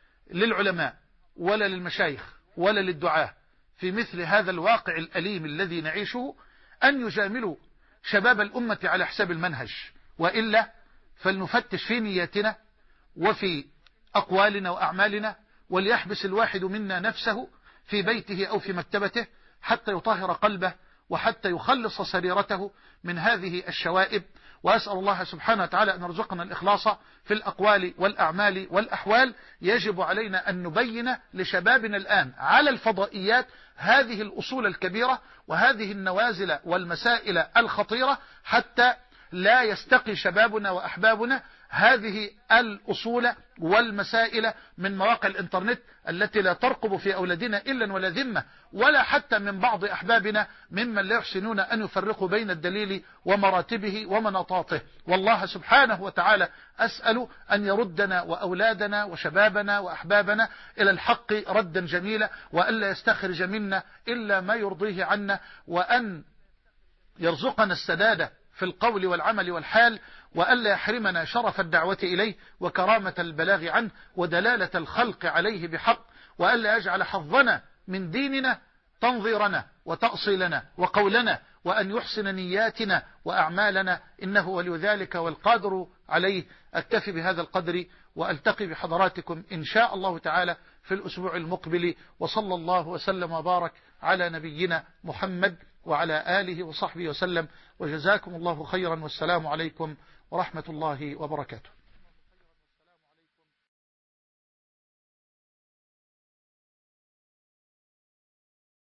للعلماء ولا للمشايخ ولا للدعاة في مثل هذا الواقع الأليم الذي نعيشه أن يجاملوا شباب الأمة على حساب المنهج، وإلا فلنفتش في نياتنا وفي أقوالنا وأعمالنا، وليحبس الواحد منا نفسه في بيته أو في مكتبته حتى يطهر قلبه وحتى يخلص سريرته من هذه الشوائب. وأسأل الله سبحانه وتعالى أن يرزقنا الإخلاص في الأقوال والأعمال والأحوال. يجب علينا أن نبين لشبابنا الآن على الفضائيات هذه الأصول الكبيرة وهذه النوازل والمسائل الخطيرة، حتى لا يستقي شبابنا وأحبابنا هذه الأصول والمسائل من مواقع الإنترنت التي لا ترقب في أولادنا إلا ولا ذمة، ولا حتى من بعض أحبابنا ممن لا يحسنون أن يفرقوا بين الدليل ومراتبه ومناطاته. والله سبحانه وتعالى أسأل أن يردنا وأولادنا وشبابنا وأحبابنا إلى الحق ردا جميلا، وألا يستخرج منا إلا ما يرضيه عنا، وأن يرزقنا السداد في القول والعمل والحال، وألا يحرمنا شرف الدعوة إليه وكرامة البلاغ عنه ودلالة الخلق عليه بحق، وألا يجعل حظنا من ديننا تنظيرنا وتأصيلنا وقولنا، وأن يحسن نياتنا وأعمالنا، إنه ولي ذلك والقادر عليه. أكتفي بهذا القدر وألتقي بحضراتكم إن شاء الله تعالى في الأسبوع المقبل، وصلى الله وسلم وبارك على نبينا محمد وعلى آله وصحبه وسلم، وجزاكم الله خيرا، والسلام عليكم ورحمة الله وبركاته.